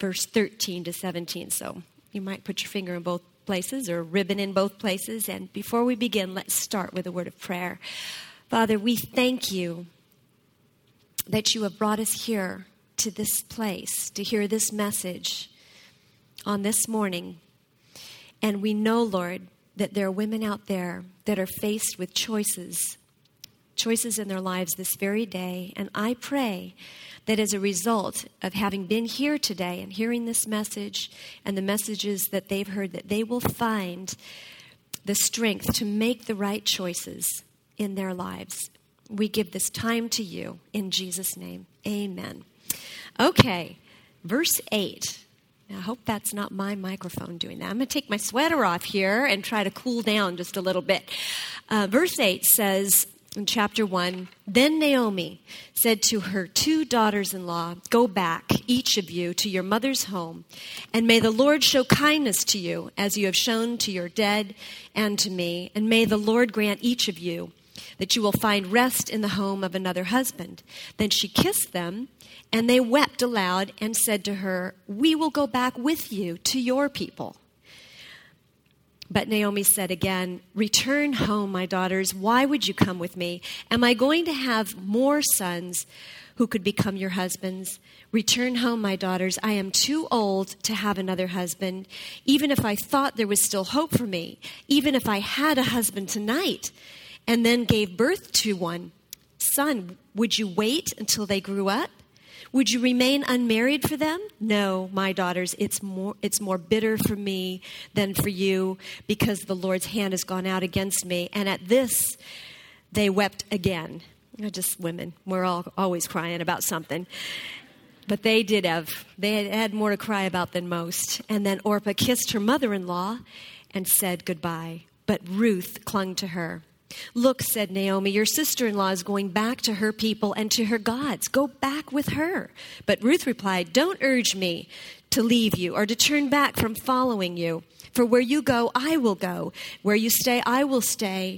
verse 13 to 17. So you might put your finger in both places or ribbon in both places. And before we begin, let's start with a word of prayer. Father, we thank you that you have brought us here to this place to hear this message on this morning. And we know, Lord, that there are women out there that are faced with choices in their lives this very day. And I pray that as a result of having been here today and hearing this message and the messages that they've heard, that they will find the strength to make the right choices in their lives. We give this time to you in Jesus' name. Amen. Okay, verse 8. Now, I hope that's not my microphone doing that. I'm going to take my sweater off here and try to cool down just a little bit. Verse 8 says in chapter 1, Then Naomi said to her 2 daughters-in-law, Go back, each of you, to your mother's home, and may the Lord show kindness to you, as you have shown to your dead and to me, and may the Lord grant each of you that you will find rest in the home of another husband. Then she kissed them, and they wept aloud and said to her, We will go back with you to your people. But Naomi said again, Return home, my daughters. Why would you come with me? Am I going to have more sons who could become your husbands? Return home, my daughters. I am too old to have another husband. Even if I thought there was still hope for me, even if I had a husband tonight, and then gave birth to one son, would you wait until they grew up? Would you remain unmarried for them? No, my daughters, it's more bitter for me than for you, because the Lord's hand has gone out against me. And at this, they wept again. Just women. We're all always crying about something. But they had more to cry about than most. And then Orpah kissed her mother-in-law and said goodbye. But Ruth clung to her. Look, said Naomi, your sister-in-law is going back to her people and to her gods. Go back with her. But Ruth replied, Don't urge me to leave you or to turn back from following you. For where you go, I will go. Where you stay, I will stay.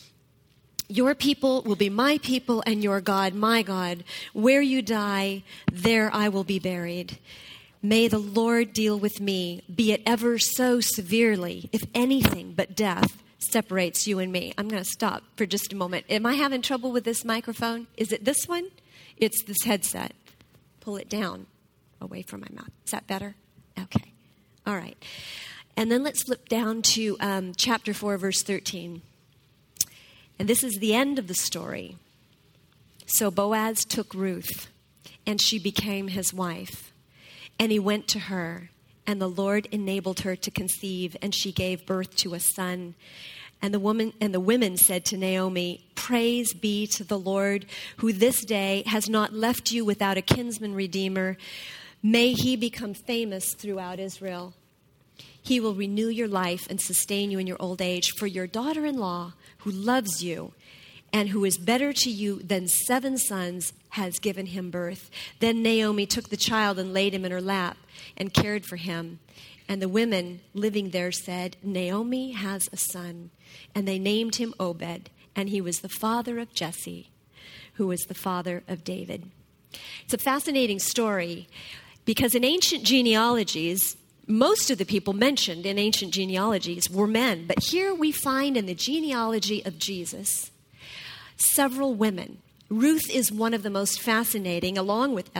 Your people will be my people and your God, my God. Where you die, there I will be buried. May the Lord deal with me, be it ever so severely, if anything but death separates you and me. I'm going to stop for just a moment. Am I having trouble with this microphone? Is it this one? It's this headset. Pull it down away from my mouth. Is that better? Okay. All right. And then let's flip down to chapter 4, verse 13. And this is the end of the story. So Boaz took Ruth, and she became his wife. And he went to her, and the Lord enabled her to conceive, and she gave birth to a son. And the women said to Naomi, Praise be to the Lord, who this day has not left you without a kinsman redeemer. May he become famous throughout Israel. He will renew your life and sustain you in your old age. For your daughter-in-law, who loves you and who is better to you than 7 sons, has given him birth. Then Naomi took the child and laid him in her lap and cared for him. And the women living there said, Naomi has a son. And they named him Obed, and he was the father of Jesse, who was the father of David. It's a fascinating story because in ancient genealogies, most of the people mentioned in ancient genealogies were men. But here we find in the genealogy of Jesus several women. Ruth is one of the most fascinating, along with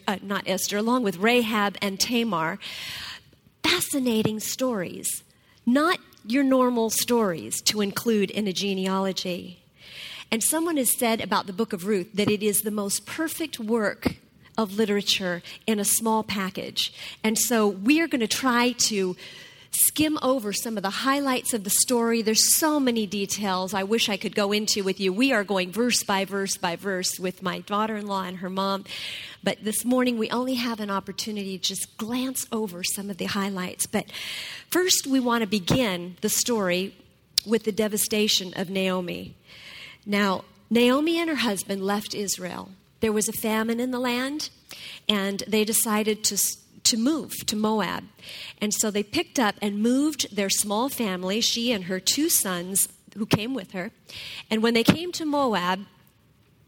along with Rahab and Tamar. Fascinating stories, not your normal stories to include in a genealogy. And someone has said about the book of Ruth that it is the most perfect work of literature in a small package. And so we are going to try to skim over some of the highlights of the story. There's so many details I wish I could go into with you. We are going verse by verse by verse with my daughter-in-law and her mom. But this morning we only have an opportunity to just glance over some of the highlights. But first we want to begin the story with the devastation of Naomi. Now, Naomi and her husband left Israel. There was a famine in the land, and they decided to move to Moab. And so they picked up and moved their small family, she and her 2 sons who came with her. And when they came to Moab,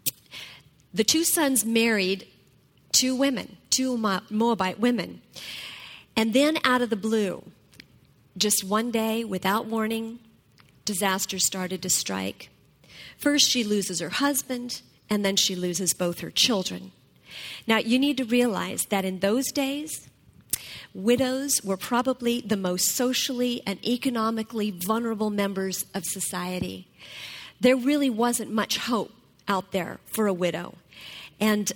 the 2 sons married 2 women, 2 Moabite women. And then out of the blue, just one day, without warning, disaster started to strike. First, she loses her husband, and then she loses both her children. Now, you need to realize that in those days, widows were probably the most socially and economically vulnerable members of society. There really wasn't much hope out there for a widow. And,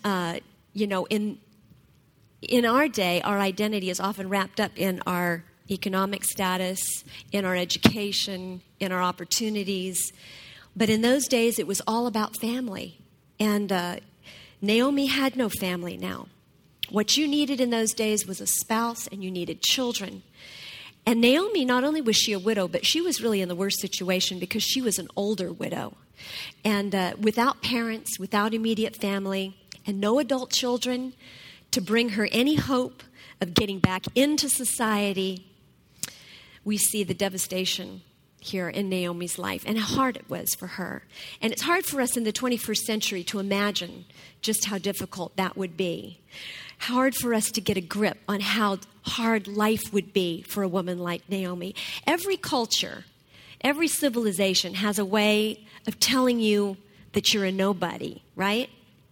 in our day, our identity is often wrapped up in our economic status, in our education, in our opportunities. But in those days, it was all about family. And Naomi had no family now. What you needed in those days was a spouse, and you needed children. And Naomi, not only was she a widow, but she was really in the worst situation because she was an older widow. And without parents, without immediate family, and no adult children to bring her any hope of getting back into society, we see the devastation here in Naomi's life and how hard it was for her. And it's hard for us in the 21st century to imagine just how difficult that would be. Hard for us to get a grip on how hard life would be for a woman like Naomi. Every culture, every civilization has a way of telling you that you're a nobody, right?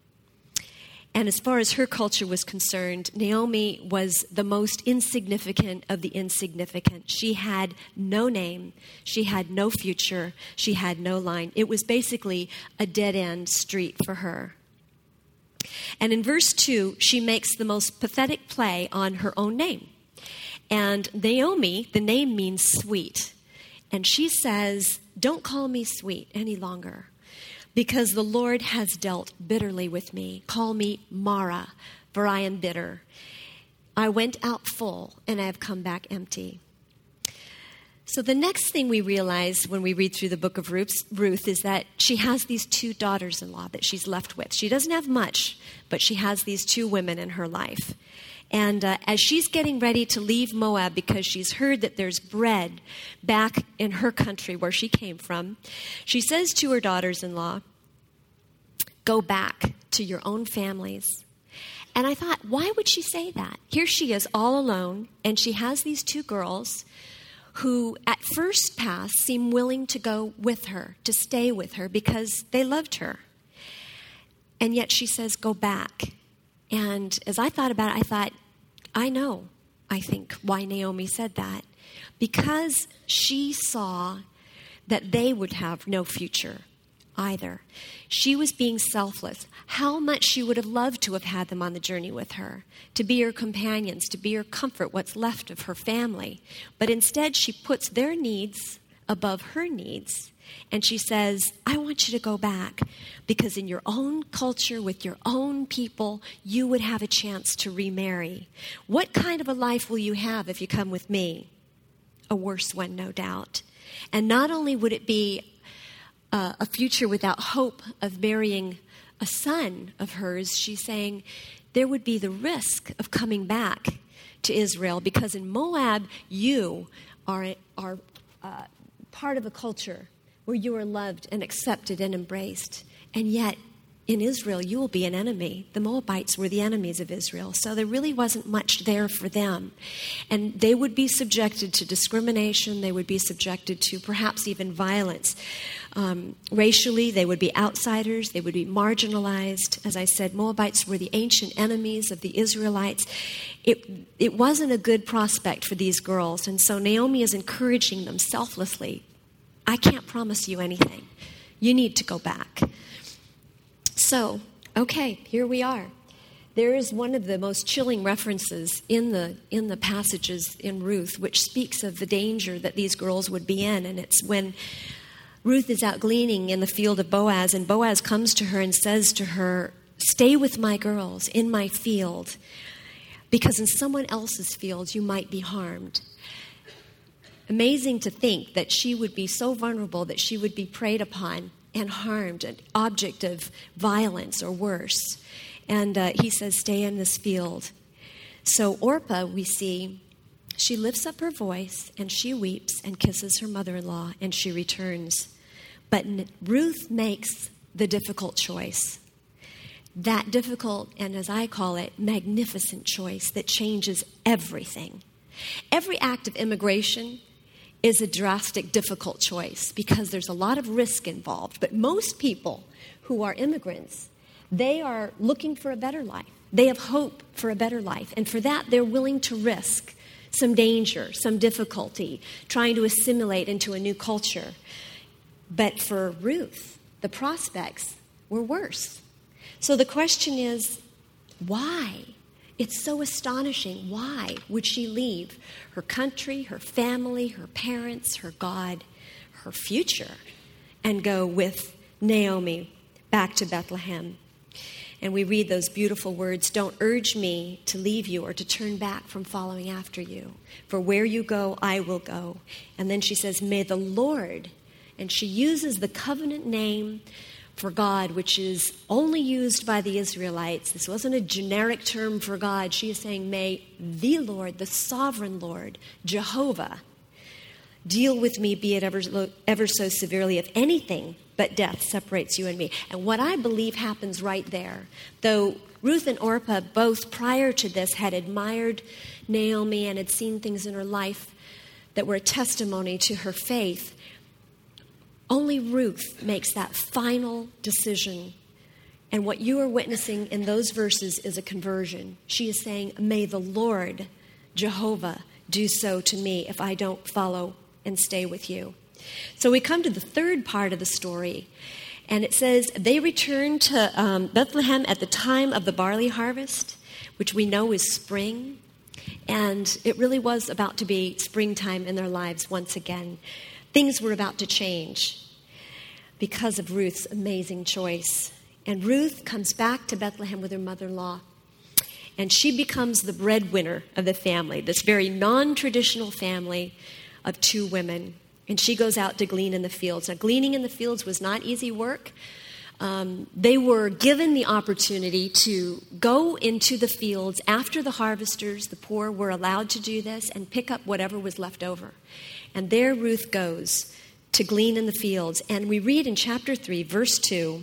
And as far as her culture was concerned, Naomi was the most insignificant of the insignificant. She had no name. She had no future. She had no line. It was basically a dead-end street for her. And in verse 2, she makes the most pathetic play on her own name. And Naomi, the name means sweet. And she says, "Don't call me sweet any longer, because the Lord has dealt bitterly with me. Call me Mara, for I am bitter. I went out full, and I have come back empty." So the next thing we realize when we read through the book of Ruth is that she has these two daughters-in-law that she's left with. She doesn't have much, but she has these two women in her life. And as she's getting ready to leave Moab because she's heard that there's bread back in her country where she came from, she says to her daughters-in-law, "Go back to your own families." And I thought, why would she say that? Here she is all alone, and she has these two girls who at first pass seem willing to go with her, to stay with her because they loved her. And yet she says, "Go back." And as I thought about it, I thought, I think why Naomi said that. Because she saw that they would have no future either. She was being selfless. How much she would have loved to have had them on the journey with her, to be her companions, to be her comfort, what's left of her family. But instead, she puts their needs above her needs. And she says, "I want you to go back because in your own culture, with your own people, you would have a chance to remarry. What kind of a life will you have if you come with me? A worse one, no doubt." And not only would it be a future without hope of marrying a son of hers, she's saying there would be the risk of coming back to Israel because in Moab, you are part of a culture where you are loved and accepted and embraced. And yet, in Israel, you will be an enemy. The Moabites were the enemies of Israel, so there really wasn't much there for them. And they would be subjected to discrimination. They would be subjected to perhaps even violence. Racially, they would be outsiders. They would be marginalized. As I said, Moabites were the ancient enemies of the Israelites. It wasn't a good prospect for these girls. And so Naomi is encouraging them selflessly. "I can't promise you anything. You need to go back." So, okay, here we are. There is one of the most chilling references in the passages in Ruth, which speaks of the danger that these girls would be in. And it's when Ruth is out gleaning in the field of Boaz, and Boaz comes to her and says to her, "Stay with my girls in my field, because in someone else's field you might be harmed." Amazing to think that she would be so vulnerable that she would be preyed upon and harmed, an object of violence or worse. And he says, "Stay in this field." So Orpah, we see, she lifts up her voice and she weeps and kisses her mother-in-law and she returns. But Ruth makes the difficult choice. That difficult and, as I call it, magnificent choice that changes everything Every act of immigration is a drastic, difficult choice because there's a lot of risk involved. But most people who are immigrants, they are looking for a better life. They have hope for a better life. And for that, they're willing to risk some danger, some difficulty, trying to assimilate into a new culture. But for Ruth, the prospects were worse. So the question is, why? It's so astonishing. Why would she leave her country, her family, her parents, her God, her future, and go with Naomi back to Bethlehem? And we read those beautiful words, "Don't urge me to leave you or to turn back from following after you. For where you go, I will go." And then she says, "May the Lord," and she uses the covenant name for God, which is only used by the Israelites. This wasn't a generic term for God. She is saying, "May the Lord, the sovereign Lord, Jehovah, deal with me, be it ever so severely, if anything but death separates you and me." And what I believe happens right there, though Ruth and Orpah both prior to this had admired Naomi and had seen things in her life that were a testimony to her faith, only Ruth makes that final decision. And what you are witnessing in those verses is a conversion. She is saying, "May the Lord, Jehovah, do so to me if I don't follow and stay with you." So we come to the third part of the story. And it says, they returned to Bethlehem at the time of the barley harvest, which we know is spring. And it really was about to be springtime in their lives once again. Things were about to change because of Ruth's amazing choice. And Ruth comes back to Bethlehem with her mother-in-law. And she becomes the breadwinner of the family, this very non-traditional family of two women. And she goes out to glean in the fields. Now, gleaning in the fields was not easy work. They were given the opportunity to go into the fields after the harvesters, the poor, were allowed to do this and pick up whatever was left over. And there Ruth goes to glean in the fields. And we read in chapter 3, verse 2,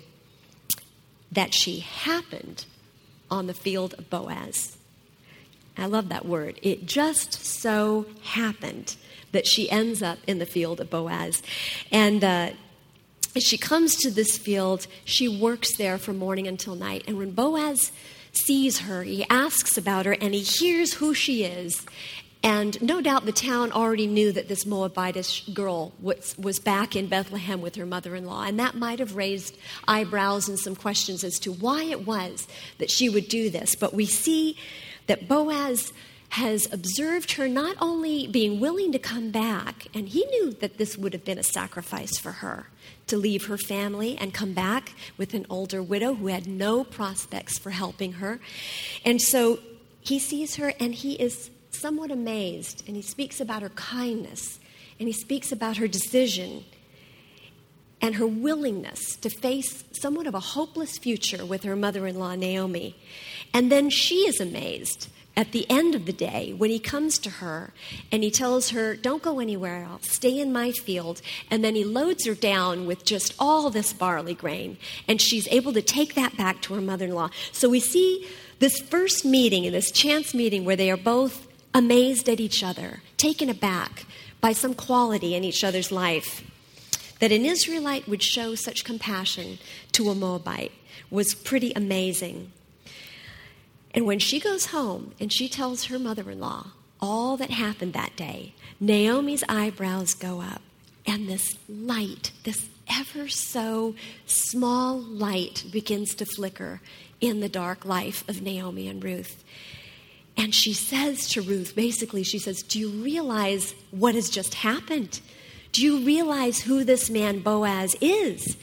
that she happened on the field of Boaz. I love that word. It just so happened that she ends up in the field of Boaz. And as she comes to this field, she works there from morning until night. And when Boaz sees her, he asks about her, and he hears who she is. And no doubt the town already knew that this Moabitish girl was back in Bethlehem with her mother-in-law. And that might have raised eyebrows and some questions as to why it was that she would do this. But we see that Boaz has observed her not only being willing to come back, and he knew that this would have been a sacrifice for her, to leave her family and come back with an older widow who had no prospects for helping her. And so he sees her and he is somewhat amazed, and he speaks about her kindness, and he speaks about her decision and her willingness to face somewhat of a hopeless future with her mother-in-law, Naomi. And then she is amazed at the end of the day when he comes to her and he tells her, "Don't go anywhere else, stay in my field." And then he loads her down with just all this barley grain, and she's able to take that back to her mother-in-law. So we see this first meeting, and this chance meeting, where they are both amazed at each other, taken aback by some quality in each other's life. That an Israelite would show such compassion to a Moabite was pretty amazing. And when she goes home and she tells her mother-in-law all that happened that day, Naomi's eyebrows go up, and this light, this ever so small light, begins to flicker in the dark life of Naomi and Ruth. And she says to Ruth, basically, she says, "Do you realize what has just happened? Do you realize who this man Boaz is?"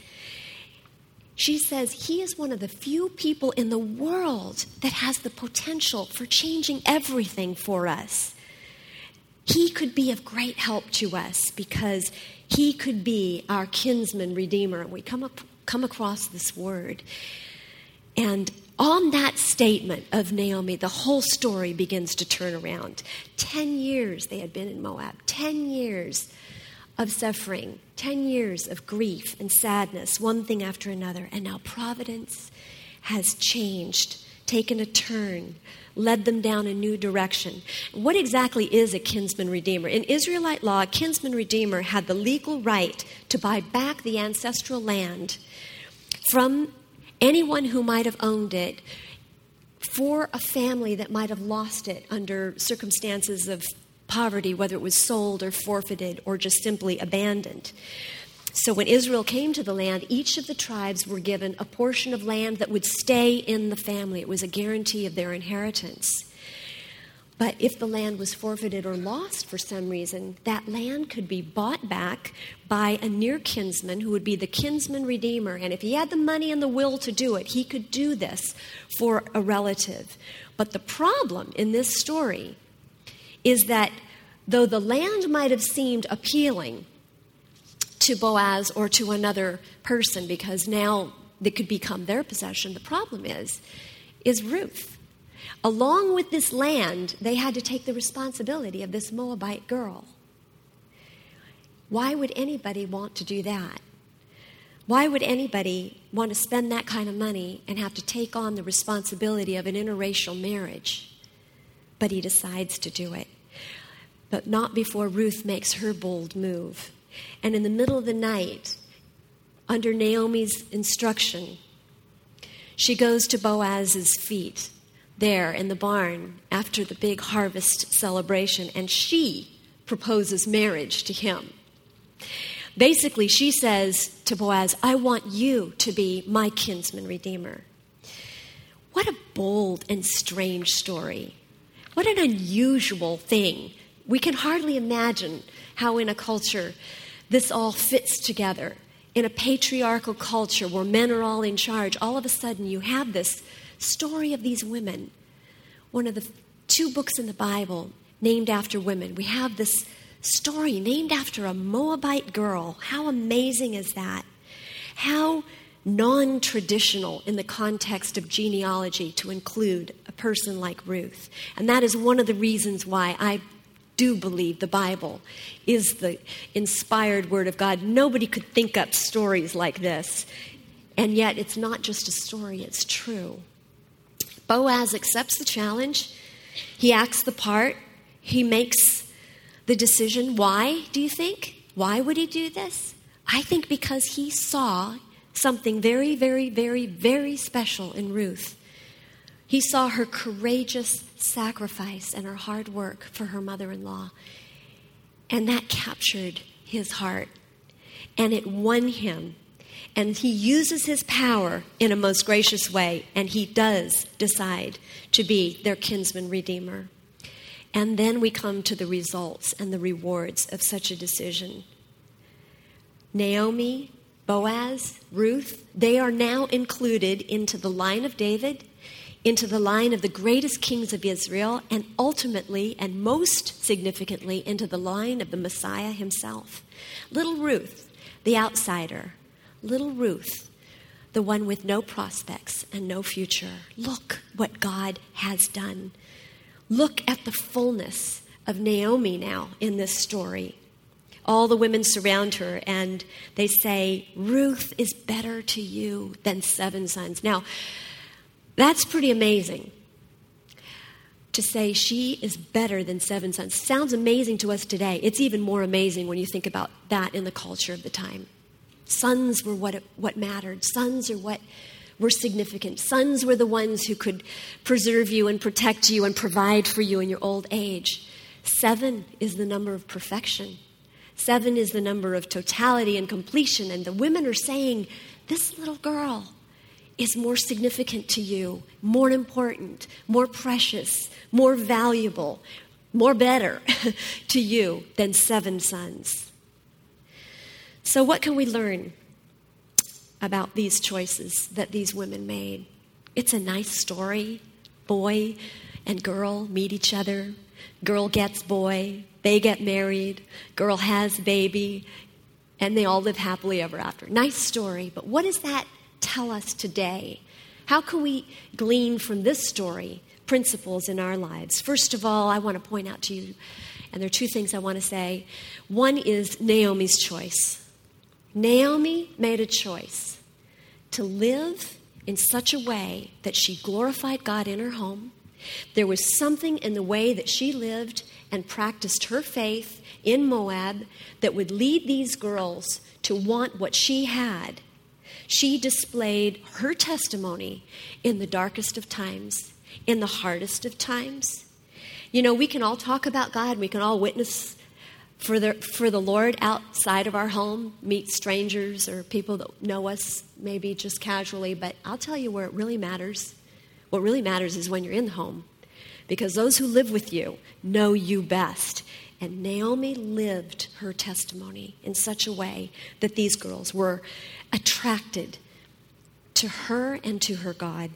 She says, "He is one of the few people in the world that has the potential for changing everything for us. He could be of great help to us because he could be our kinsman redeemer." And we come across this word. And on that statement of Naomi, the whole story begins to turn around. 10 years they had been in Moab, 10 years of suffering, 10 years of grief and sadness, one thing after another. And now providence has changed taken a turn, led them down a new direction. What exactly is a kinsman redeemer? In Israelite law, a kinsman redeemer had the legal right to buy back the ancestral land from anyone who might have owned it for a family that might have lost it under circumstances of poverty, whether it was sold or forfeited or just simply abandoned. So when Israel came to the land, each of the tribes were given a portion of land that would stay in the family. It was a guarantee of their inheritance. But if the land was forfeited or lost for some reason, that land could be bought back by a near kinsman who would be the kinsman redeemer. And if he had the money and the will to do it, he could do this for a relative. But the problem in this story is that though the land might have seemed appealing to Boaz or to another person because now it could become their possession, the problem is Ruth. Along with this land, they had to take the responsibility of this Moabite girl. Why would anybody want to do that? Why would anybody want to spend that kind of money and have to take on the responsibility of an interracial marriage? But he decides to do it. But not before Ruth makes her bold move. And in the middle of the night, under Naomi's instruction, she goes to Boaz's feet there in the barn after the big harvest celebration, and she proposes marriage to him. Basically, she says to Boaz, I want you to be my kinsman redeemer. What a bold and strange story. What an unusual thing. We can hardly imagine how in a culture this all fits together. In a patriarchal culture where men are all in charge, all of a sudden you have this story of these women. One of the 2 books in the Bible named after women. We have this story named after a Moabite girl. How amazing is that? How non-traditional in the context of genealogy to include a person like Ruth. And that is one of the reasons why I do believe the Bible is the inspired word of God. Nobody could think up stories like this. And yet it's not just a story, it's true. Boaz accepts the challenge. He acts the part. He makes the decision. Why, do you think? Why would he do this? I think because he saw something very, very, very, very special in Ruth. He saw her courageous sacrifice and her hard work for her mother-in-law. And that captured his heart. And it won him. And he uses his power in a most gracious way. And he does decide to be their kinsman redeemer. And then we come to the results and the rewards of such a decision. Naomi, Boaz, Ruth, they are now included into the line of David, into the line of the greatest kings of Israel, and ultimately, and most significantly, into the line of the Messiah himself. Little Ruth, the outsider. Little Ruth, the one with no prospects and no future. Look what God has done. Look at the fullness of Naomi now in this story. All the women surround her and they say, Ruth is better to you than 7 sons. Now, that's pretty amazing to say she is better than 7 sons. Sounds amazing to us today. It's even more amazing when you think about that in the culture of the time. Sons were what mattered. Sons are what were significant. Sons were the ones who could preserve you and protect you and provide for you in your old age. 7 is the number of perfection. 7 is the number of totality and completion. And the women are saying, this little girl is more significant to you, more important, more precious, more valuable, more better to you than 7 sons. So what can we learn about these choices that these women made? It's a nice story. Boy and girl meet each other. Girl gets boy. They get married. Girl has baby. And they all live happily ever after. Nice story. But what does that tell us today? How can we glean from this story principles in our lives? First of all, I want to point out to you, and there are 2 things I want to say. One is Naomi's choice. Naomi made a choice to live in such a way that she glorified God in her home. There was something in the way that she lived and practiced her faith in Moab that would lead these girls to want what she had. She displayed her testimony in the darkest of times, in the hardest of times. You know, we can all talk about God. We can all witness for the Lord outside of our home, meet strangers or people that know us maybe just casually. But I'll tell you where it really matters. What really matters is when you're in the home, because those who live with you know you best. And Naomi lived her testimony in such a way that these girls were attracted to her and to her God.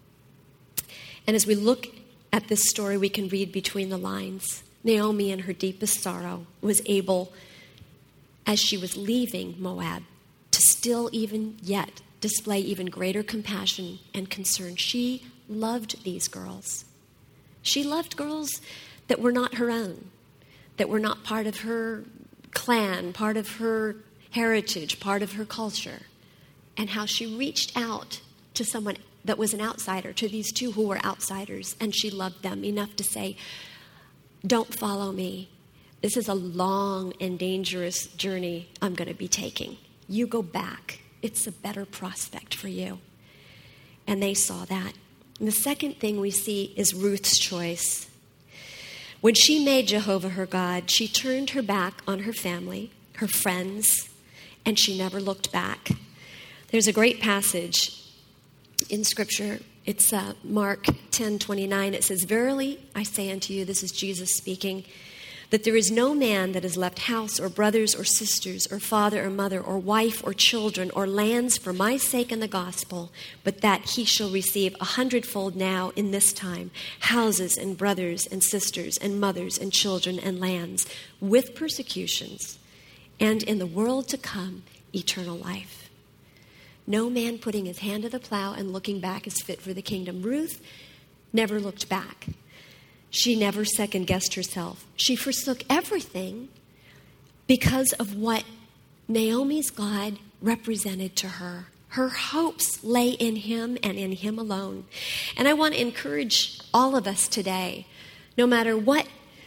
And as we look at this story, we can read between the lines. Naomi, in her deepest sorrow, was able, as she was leaving Moab, to still even yet display even greater compassion and concern. She loved these girls. She loved girls that were not her own, that were not part of her clan, part of her heritage, part of her culture, and how she reached out to someone that was an outsider, to these two who were outsiders, and she loved them enough to say, don't follow me. This is a long and dangerous journey I'm going to be taking. You go back. It's a better prospect for you. And they saw that. And the second thing we see is Ruth's choice. When she made Jehovah her God, she turned her back on her family, her friends, and she never looked back. There's a great passage in Scripture. It's Mark 10:29. It says, "Verily I say unto you," this is Jesus speaking, "that there is no man that has left house or brothers or sisters or father or mother or wife or children or lands for my sake and the gospel, but that he shall receive 100-fold now in this time, houses and brothers and sisters and mothers and children and lands, with persecutions, and in the world to come, eternal life." No man putting his hand to the plow and looking back is fit for the kingdom. Ruth never looked back. She never second-guessed herself. She forsook everything because of what Naomi's God represented to her. Her hopes lay in him and in him alone. And I want to encourage all of us today, no matter what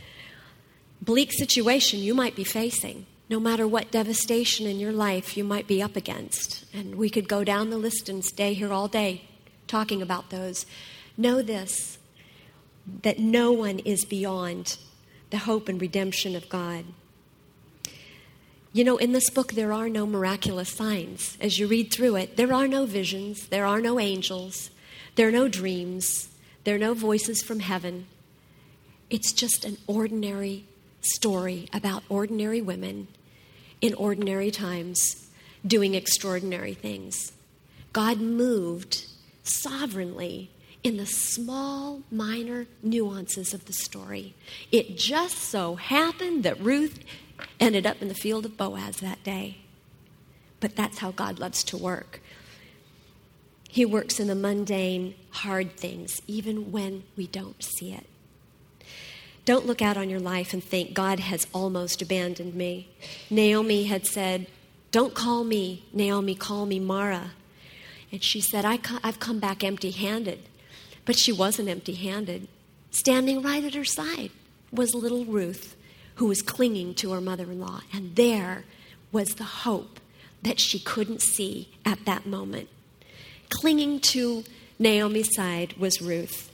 bleak situation you might be facing, no matter what devastation in your life you might be up against, and we could go down the list and stay here all day talking about those, know this, that no one is beyond the hope and redemption of God. You know, in this book, there are no miraculous signs. As you read through it, there are no visions, there are no angels, there are no dreams, there are no voices from heaven. It's just an ordinary story about ordinary women in ordinary times doing extraordinary things. God moved sovereignly in the small, minor nuances of the story. It just so happened that Ruth ended up in the field of Boaz that day. But that's how God loves to work. He works in the mundane, hard things, even when we don't see it. Don't look out on your life and think, God has almost abandoned me. Naomi had said, don't call me Naomi, call me Mara. And she said, I've come back empty-handed. But she wasn't empty-handed. Standing right at her side was little Ruth, who was clinging to her mother-in-law. And there was the hope that she couldn't see at that moment. Clinging to Naomi's side was Ruth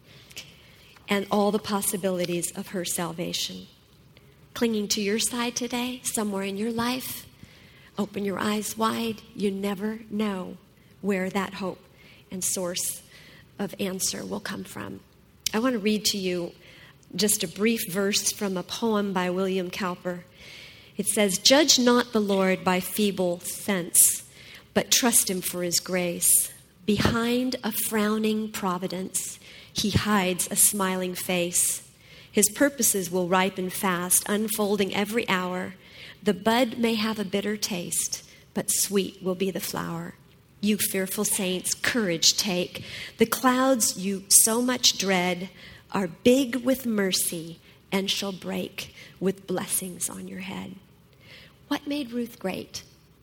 and all the possibilities of her salvation. Clinging to your side today, somewhere in your life, open your eyes wide. You never know where that hope and source of answer will come from. I want to read to you just a brief verse from a poem by William Cowper. It says, "Judge not the Lord by feeble sense, but trust him for his grace. Behind a frowning providence, he hides a smiling face. His purposes will ripen fast, unfolding every hour. The bud may have a bitter taste, but sweet will be the flower. You fearful saints, courage take. The clouds you so much dread are big with mercy and shall break with blessings on your head." What made Ruth great?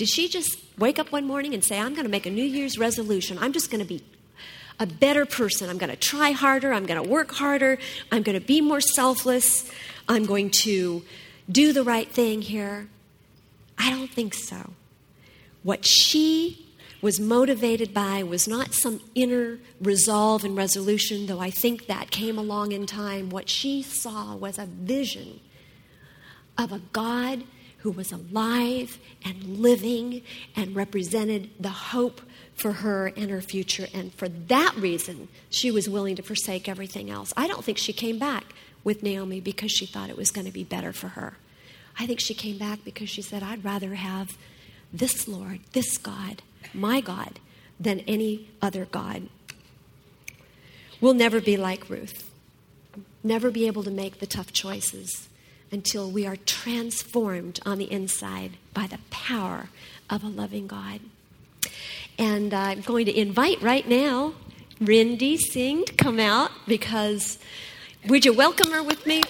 Did she just wake up one morning and say, I'm going to make a New Year's resolution. I'm just going to be a better person. I'm going to try harder. I'm going to work harder. I'm going to be more selfless. I'm going to do the right thing here. I don't think so. What she was motivated by was not some inner resolve and resolution, though I think that came along in time. What she saw was a vision of a God who was alive and living and represented the hope for her and her future. And for that reason, she was willing to forsake everything else. I don't think she came back with Naomi because she thought it was going to be better for her. I think she came back because she said, I'd rather have this Lord, this God, my God, than any other God. We'll never be like Ruth. Never be able to make the tough choices until we are transformed on the inside by the power of a loving God. And I'm going to invite right now Rindy Singh to come out, because would you welcome her with me?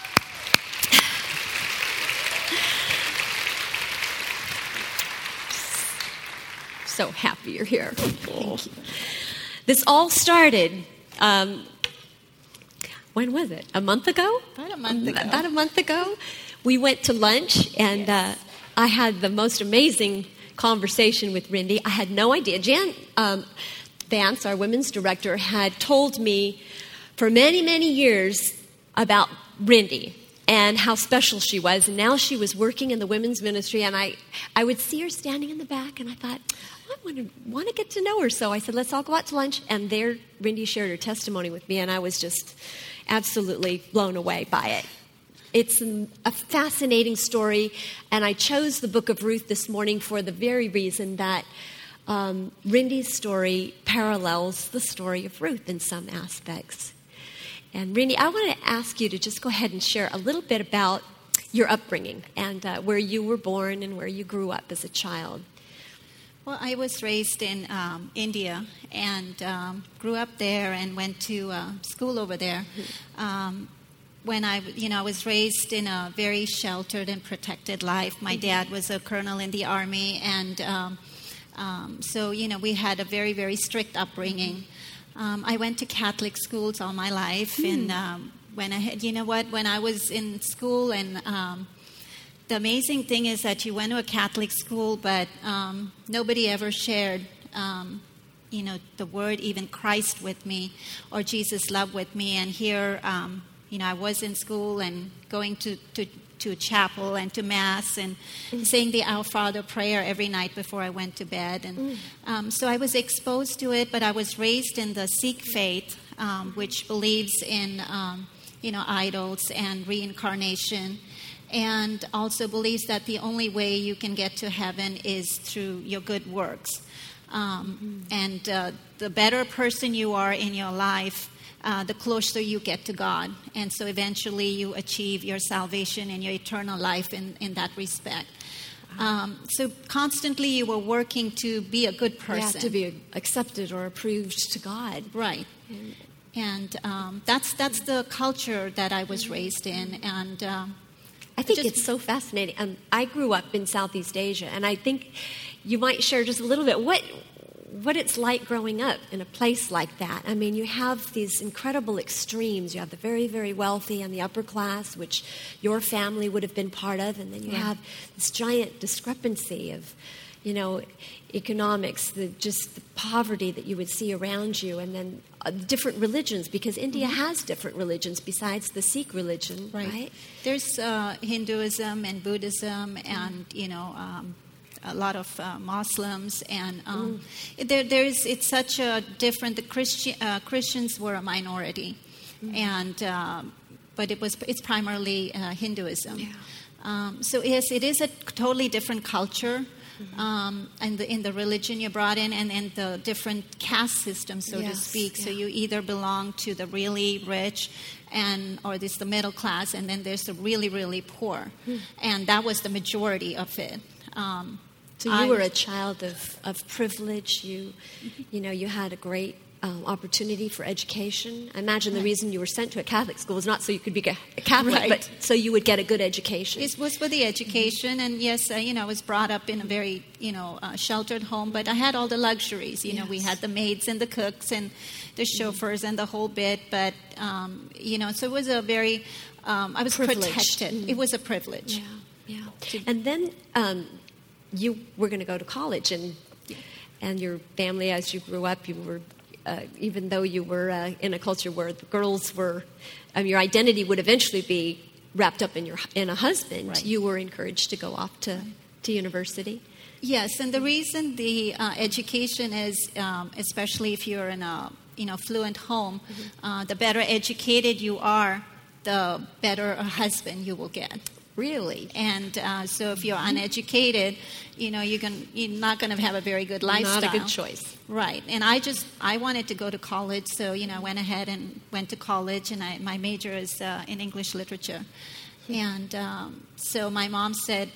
So happy you're here. Thank you. This all started, when was it? A month ago? About a month ago. About a month ago. We went to lunch, and I had the most amazing conversation with Rindy. I had no idea. Jan Vance, our women's director, had told me for many, many years about Rindy and how special she was. And now she was working in the women's ministry, and I would see her standing in the back, and I thought, I want to get to know her. So I said, let's all go out to lunch. And there, Rindy shared her testimony with me, and I was just absolutely blown away by it. It's a fascinating story, and I chose the book of Ruth this morning for the very reason that Rindy's story parallels the story of Ruth in some aspects. And Rindy, I want to ask you to just go ahead and share a little bit about your upbringing and where you were born and where you grew up as a child. Well, I was raised in India and grew up there and went to school over there. When I was raised in a very sheltered and protected life. My dad was a colonel in the army, and so we had a very, very strict upbringing. I went to Catholic schools all my life, and when I was in school, and the amazing thing is that you went to a Catholic school, but nobody ever shared the word, even Christ, with me, or Jesus' love with me. And here, I was in school and going to chapel and to Mass and saying the Our Father prayer every night before I went to bed. And so I was exposed to it, but I was raised in the Sikh faith, which believes in, idols and reincarnation, and also believes that the only way you can get to heaven is through your good works. And the better person you are in your life, the closer you get to God. And so eventually you achieve your salvation and your eternal life in that respect. So constantly you were working to be a good person. Yeah, to be accepted or approved to God. Right. And that's the culture that I was raised in. And I think it's so fascinating. I grew up in Southeast Asia, and I think you might share just a little bit what it's like growing up in a place like that. I mean, you have these incredible extremes. You have the very, very wealthy and the upper class, which your family would have been part of, and then you have this giant discrepancy of, economics, just the poverty that you would see around you, and then different religions, because India has different religions besides the Sikh religion, right? There's Hinduism and Buddhism and, a lot of Muslims, and it's such a different. The Christians were a minority, and but it's primarily Hinduism. Yeah. So yes, it is a totally different culture, and in the religion you're brought in, and the different caste system, so to speak. Yeah. So you either belong to the really rich, or there's the middle class, and then there's the really, really poor, and that was the majority of it. So you were a child of privilege. You had a great opportunity for education? I imagine the reason you were sent to a Catholic school is not so you could be a Catholic, but so you would get a good education. It was for the education, and yes, I was brought up in a very, sheltered home, but I had all the luxuries. We had the maids and the cooks and the chauffeurs and the whole bit, but, so it was a very, I was protected. Mm-hmm. It was a privilege. Yeah. And then you were going to go to college, and your family, as you grew up, you were, even though you were in a culture where the girls were, your identity would eventually be wrapped up in a husband, right. You were encouraged to go off to university. Yes, and the reason the education is, especially if you're in a fluent home, mm-hmm. The better educated you are, the better a husband you will get. Really? And so if you're uneducated, you're not going to have a very good lifestyle. Not a good choice. Right. And I wanted to go to college, so, I went ahead and went to college, and my major is in English literature. And so my mom said,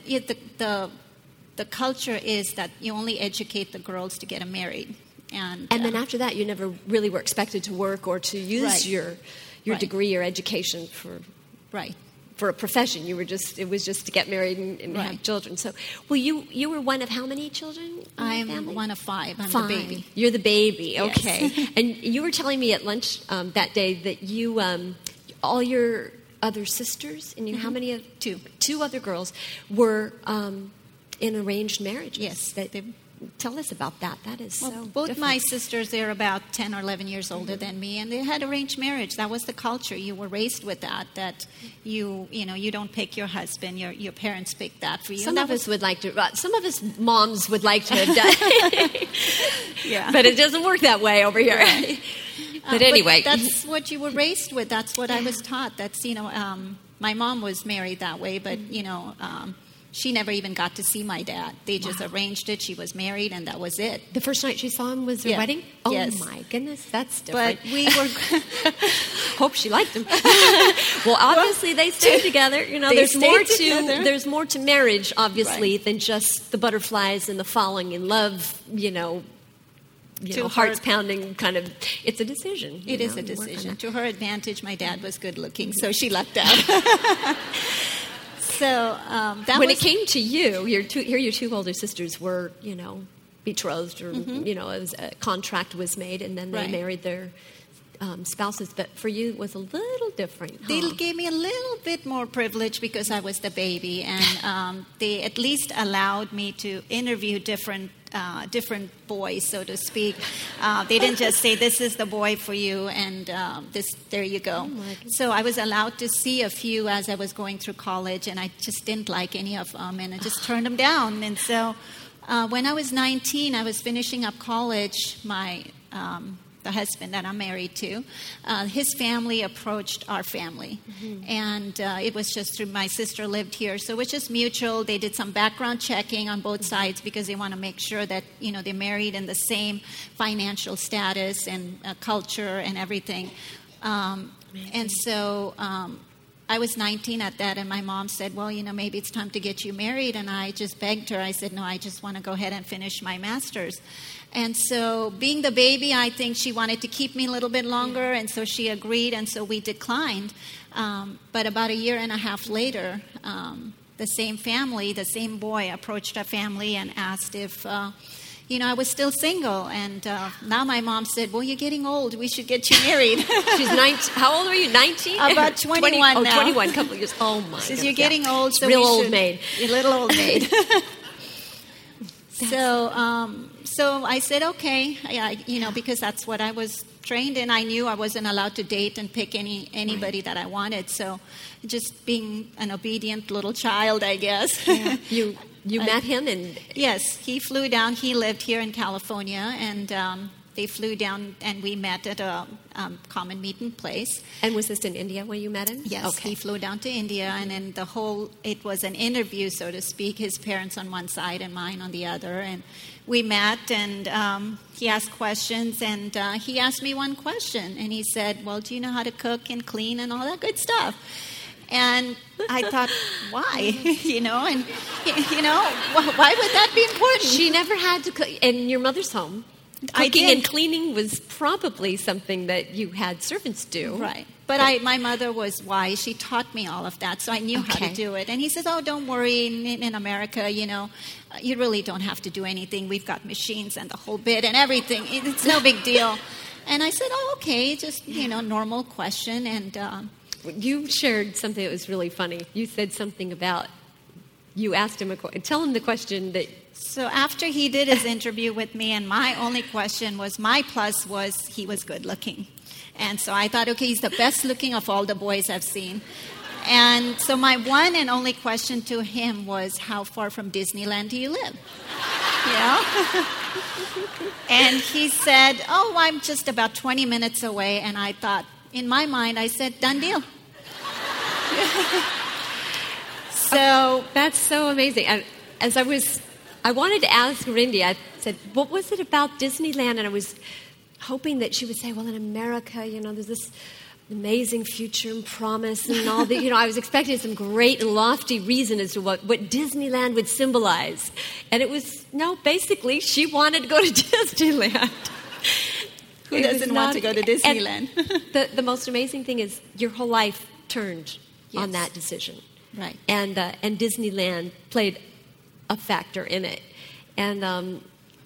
the culture is that you only educate the girls to get married. And then after that, you never really were expected to work or to use right. your right. degree or education for... Right. For a profession, it was just to get married and right. have children. So, well, you were one of how many children? I'm one of 5. I'm 5. The baby. You're the baby. Okay. Yes. And you were telling me at lunch that day that you, all your other sisters, and you, mm-hmm. how many of 2 other girls were in arranged marriages. Yes. Tell us about that. That is so both different. my sisters, they're about 10 or 11 years older than me, and they had arranged marriage. That was the culture. You were raised with that you don't pick your husband. Your parents pick that for you. Some of us moms would like to have done yeah. But it doesn't work that way over here. Right. But anyway. But that's what you were raised with. That's what I was taught. That's, my mom was married that way, but, she never even got to see my dad. They just arranged it. She was married, and that was it. The first night she saw him was their wedding? Oh, yes. My goodness. That's different. But we were... Hope she liked him. Well, obviously, they stayed together. There's more to marriage, obviously, right. than just the butterflies and the falling in love, hearts pounding kind of... It's a decision. It is a decision. To her advantage, my dad was good looking, so she lucked out. So when it came to you, your 2 older sisters were, betrothed, or mm-hmm. A contract was made, and then they right. married their spouses. But for you, it was a little different. Huh? They gave me a little bit more privilege because I was the baby, and they at least allowed me to interview different boys, so to speak. They didn't just say, "This is the boy for you," and there you go. Oh, so I was allowed to see a few as I was going through college, and I just didn't like any of them, and I just turned them down. And so when I was 19, I was finishing up college. The husband that I'm married to, his family approached our family. Mm-hmm. And it was just through my sister lived here. So it was just mutual. They did some background checking on both sides because they want to make sure that, they're married in the same financial status and culture and everything. And so I was 19 at that, and my mom said, well, maybe it's time to get you married. And I just begged her. I said, no, I just want to go ahead and finish my master's. And so being the baby, I think she wanted to keep me a little bit longer, and so she agreed, and so we declined. But about a year and a half later, the same family, the same boy approached our family and asked if, I was still single. And now my mom said, well, you're getting old. We should get you married. She's 19. How old are you, 19? About 21 now. 21, couple of years. Oh, my She says, you're getting old, so real old maid. You're a little old maid. So I said, okay, because that's what I was trained in. I knew I wasn't allowed to date and pick anybody that I wanted. So just being an obedient little child, I guess. Yeah. You met him? Yes, he flew down. He lived here in California, and they flew down, and we met at a common meeting place. And was this in India where you met him? Yes, okay. He flew down to India, and then it was an interview, so to speak, his parents on one side and mine on the other. And we met, and he asked questions, and he asked me one question, and he said, well, do you know how to cook and clean and all that good stuff? And I thought, why? Why would that be important? She never had to cook. In your mother's home, I Cooking did. and cleaning was probably something that you had servants do. Right. But my mother was wise. She taught me all of that, so I knew how Okay. to do it. And he says, oh, don't worry. In America, you really don't have to do anything. We've got machines and the whole bit and everything. It's no big deal. And I said, oh, okay, just, normal question. And You shared something that was really funny. You said something about, you asked him, tell him the question that, so after he did his interview with me, and my only question was, my plus was he was good looking. And so I thought, okay, he's the best looking of all the boys I've seen. And so my one and only question to him was, how far from Disneyland do you live? And he said, oh, I'm just about 20 minutes away. And I thought, in my mind, I said, done deal. So that's so amazing. I wanted to ask Rindy, I said, what was it about Disneyland? And I was hoping that she would say, well, in America, there's this amazing future and promise and all that. I was expecting some great and lofty reason as to what Disneyland would symbolize. And it was, no, basically, she wanted to go to Disneyland. Who doesn't want to go to Disneyland? The most amazing thing is your whole life turned on that decision. Right. And Disneyland played a factor in it. And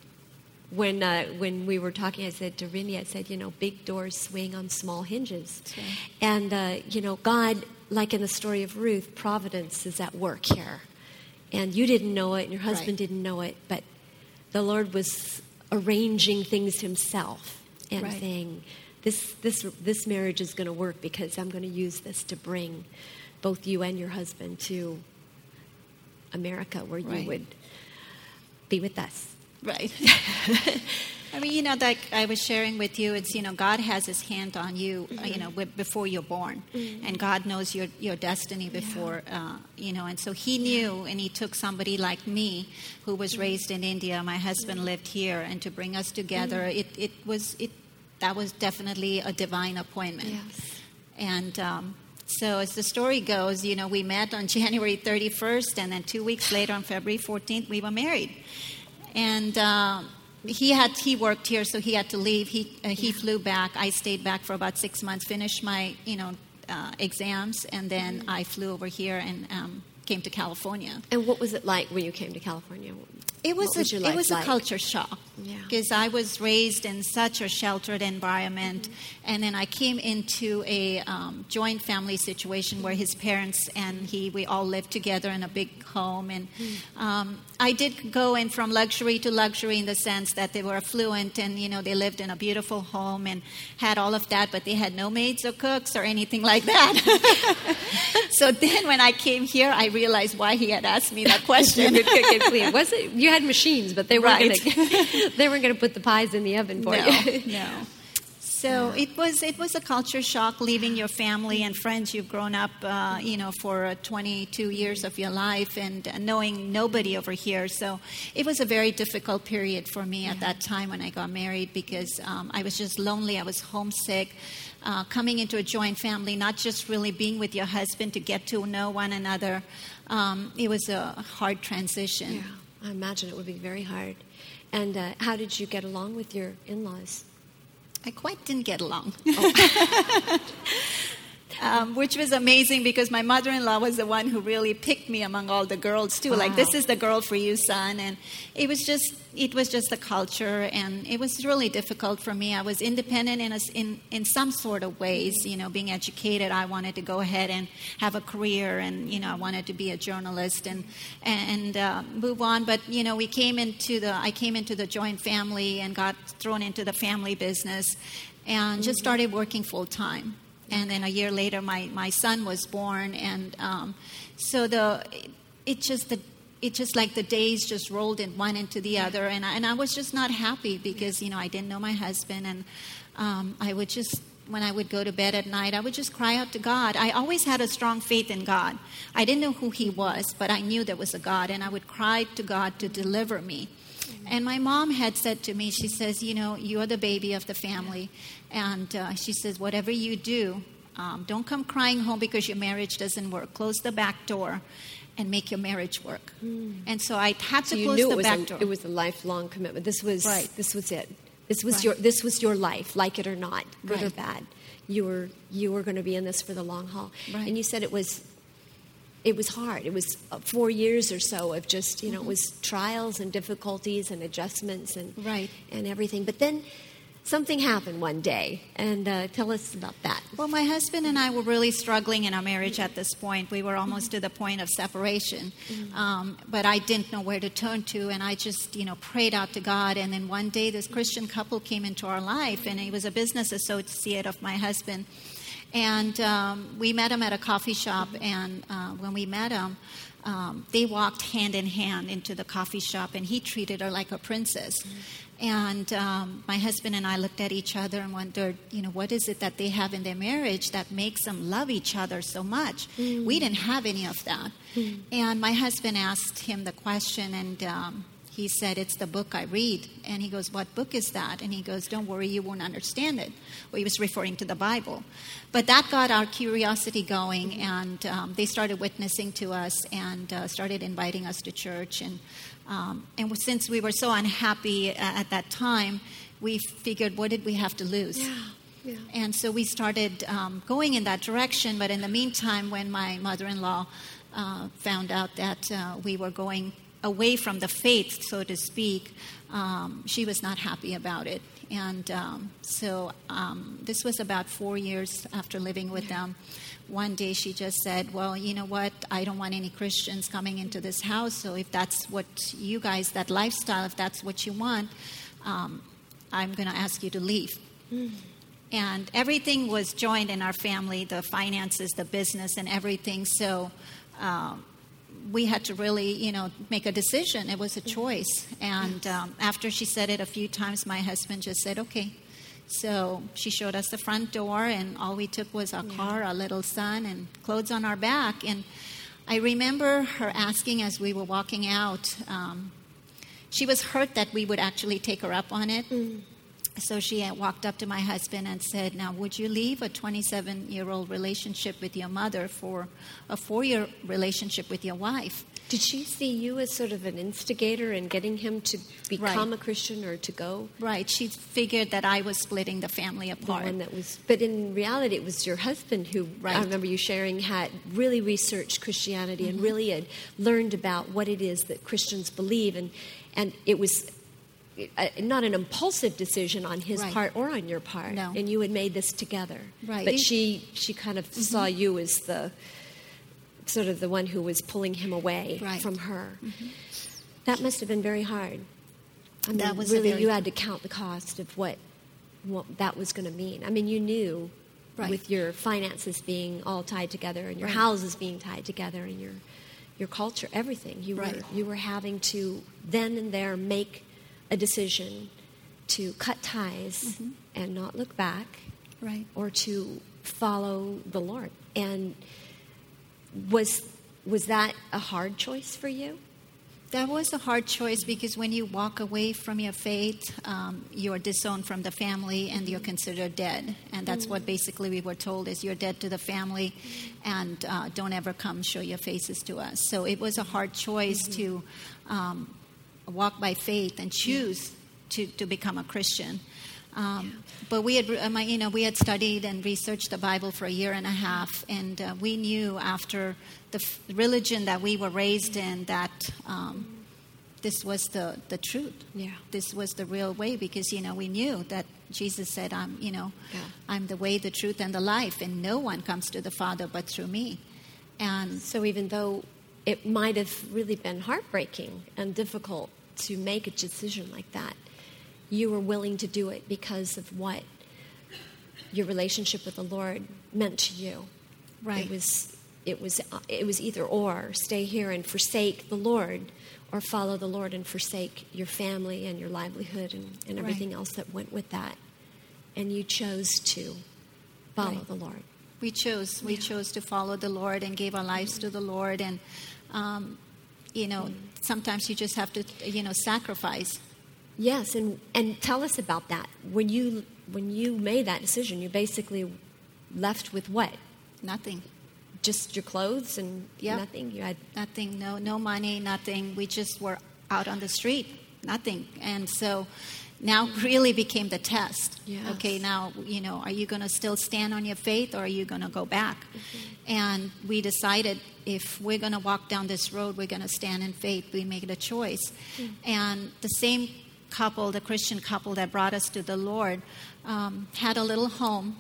when we were talking, I said to Rindy, I said, big doors swing on small hinges. Okay. And, God, like in the story of Ruth, providence is at work here. And you didn't know it, and your husband didn't know it, but the Lord was arranging things himself and saying, this marriage is going to work because I'm going to use this to bring both you and your husband to America where you would be with us. Right. I mean, like I was sharing with you, it's, God has his hand on you, before you're born. Mm-hmm. And God knows your destiny before, and so he knew, and he took somebody like me who was raised in India. My husband lived here, and to bring us together, that was definitely a divine appointment. Yes. And so as the story goes, we met on January 31st, and then 2 weeks later on February 14th, we were married. And he worked here, so he had to leave. He flew back. I stayed back for about 6 months, finished my exams, and then I flew over here and came to California. And what was it like when you came to California? It was a culture shock, because I was raised in such a sheltered environment, and then I came into a joint family situation where his parents and we all lived together in a big home, and I did go in from luxury to luxury in the sense that they were affluent, and they lived in a beautiful home and had all of that, but they had no maids or cooks or anything like that. So then when I came here, I realized why he had asked me that question. Was it? You had machines, but they weren't going to put the pies in the oven for you. No. So it was a culture shock, leaving your family and friends you've grown up, for 22 years of your life, and knowing nobody over here. So it was a very difficult period for me at that time when I got married, because I was just lonely. I was homesick. Coming into a joint family, not just really being with your husband to get to know one another, it was a hard transition. Yeah, I imagine it would be very hard. And how did you get along with your in-laws? I quite didn't get along. Oh. Which was amazing, because my mother-in-law was the one who really picked me among all the girls too. Wow. Like, this is the girl for you, son. And it was just the culture, and it was really difficult for me. I was independent in some sort of ways, being educated. I wanted to go ahead and have a career, and I wanted to be a journalist and move on. But I came into the joint family and got thrown into the family business, and just started working full time. And then a year later, my son was born, and it just like the days just rolled in one into the other, and I was just not happy, because I didn't know my husband, and I would just, when I would go to bed at night, I would just cry out to God. I always had a strong faith in God. I didn't know who He was, but I knew there was a God, and I would cry to God to deliver me. And my mom had said to me, she says, you're the baby of the family. And she says, whatever you do, don't come crying home because your marriage doesn't work. Close the back door and make your marriage work. And so I had to close the back door. It was a lifelong commitment. This was it. This was Right. this was your life, like it or not, good or Right. bad. You were going to be in this for the long haul. Right. And you said it was hard. It was 4 years or so of just, it was trials and difficulties and adjustments and Right. and everything. But then something happened one day, and tell us about that. Well, my husband and I were really struggling in our marriage at this point. We were almost to the point of separation. But I didn't know where to turn to, and I just, prayed out to God. And then one day, this Christian couple came into our life, and he was a business associate of my husband. And we met him at a coffee shop, and when we met him, they walked hand in hand into the coffee shop, and he treated her like a princess. And my husband and I looked at each other and wondered, what is it that they have in their marriage that makes them love each other so much? We didn't have any of that. And my husband asked him the question, and he said, "It's the book I read." And he goes, "What book is that?" And he goes, "Don't worry, you won't understand it." Well, he was referring to the Bible. But that got our curiosity going, and they started witnessing to us and started inviting us to church. And since we were so unhappy at that time, we figured, what did we have to lose? Yeah. And so we started going in that direction. But in the meantime, when my mother-in-law found out that we were going away from the faith, so to speak, she was not happy about it. And so this was about 4 years after living with them. One day she just said, "Well, you know what? I don't want any Christians coming into this house. So if that's what you guys, that lifestyle, if that's what you want, I'm going to ask you to leave." And everything was joined in our family, the finances, the business, and everything. So we had to really, make a decision. It was a choice. And after she said it a few times, my husband just said, "Okay." So she showed us the front door, and all we took was our car, our little son, and clothes on our back. And I remember her asking as we were walking out, she was hurt that we would actually take her up on it. So she walked up to my husband and said, "Now, would you leave a 27-year-old relationship with your mother for a 4-year relationship with your wife?" Did she see you as sort of an instigator in getting him to become a Christian or to go? Right. She figured that I was splitting the family apart. The one that was, but in reality, it was your husband who, I remember you sharing, had really researched Christianity and really had learned about what it is that Christians believe. And it was not an impulsive decision on his part or on your part. No. And you had made this together. Right. But she kind of saw you as the sort of the one who was pulling him away from her. That must have been very hard. I mean, that was really, you had to count the cost of what that was going to mean. I mean, you knew with your finances being all tied together and your houses being tied together and your culture, everything. You were having to then and there make a decision to cut ties and not look back, or to follow the Lord. And was that a hard choice for you? That was a hard choice because when you walk away from your faith, you're disowned from the family and you're considered dead. And that's what basically we were told is you're dead to the family and don't ever come show your faces to us. So it was a hard choice to walk by faith and choose to become a Christian. But we had studied and researched the Bible for a year and a half, and we knew after the religion that we were raised in that this was the truth. Yeah. This was the real way because we knew that Jesus said, I'm the way, the truth, and the life, and no one comes to the Father but through me. And so even though it might have really been heartbreaking and difficult to make a decision like that, you were willing to do it because of what your relationship with the Lord meant to you. Right. It was either or. Stay here and forsake the Lord, or follow the Lord and forsake your family and your livelihood and everything else that went with that. And you chose to follow the Lord. We chose to follow the Lord and gave our lives to the Lord. And sometimes you just have to sacrifice. Yes, and tell us about that. When you made that decision, you basically left with what? Nothing. Just your clothes and nothing? You had nothing, no money, nothing. We just were out on the street, nothing. And so now really became the test. Yes. Okay, now, are you going to still stand on your faith, or are you going to go back? And we decided, if we're going to walk down this road, we're going to stand in faith. We made a choice. And the same couple, the Christian couple that brought us to the Lord, had a little home,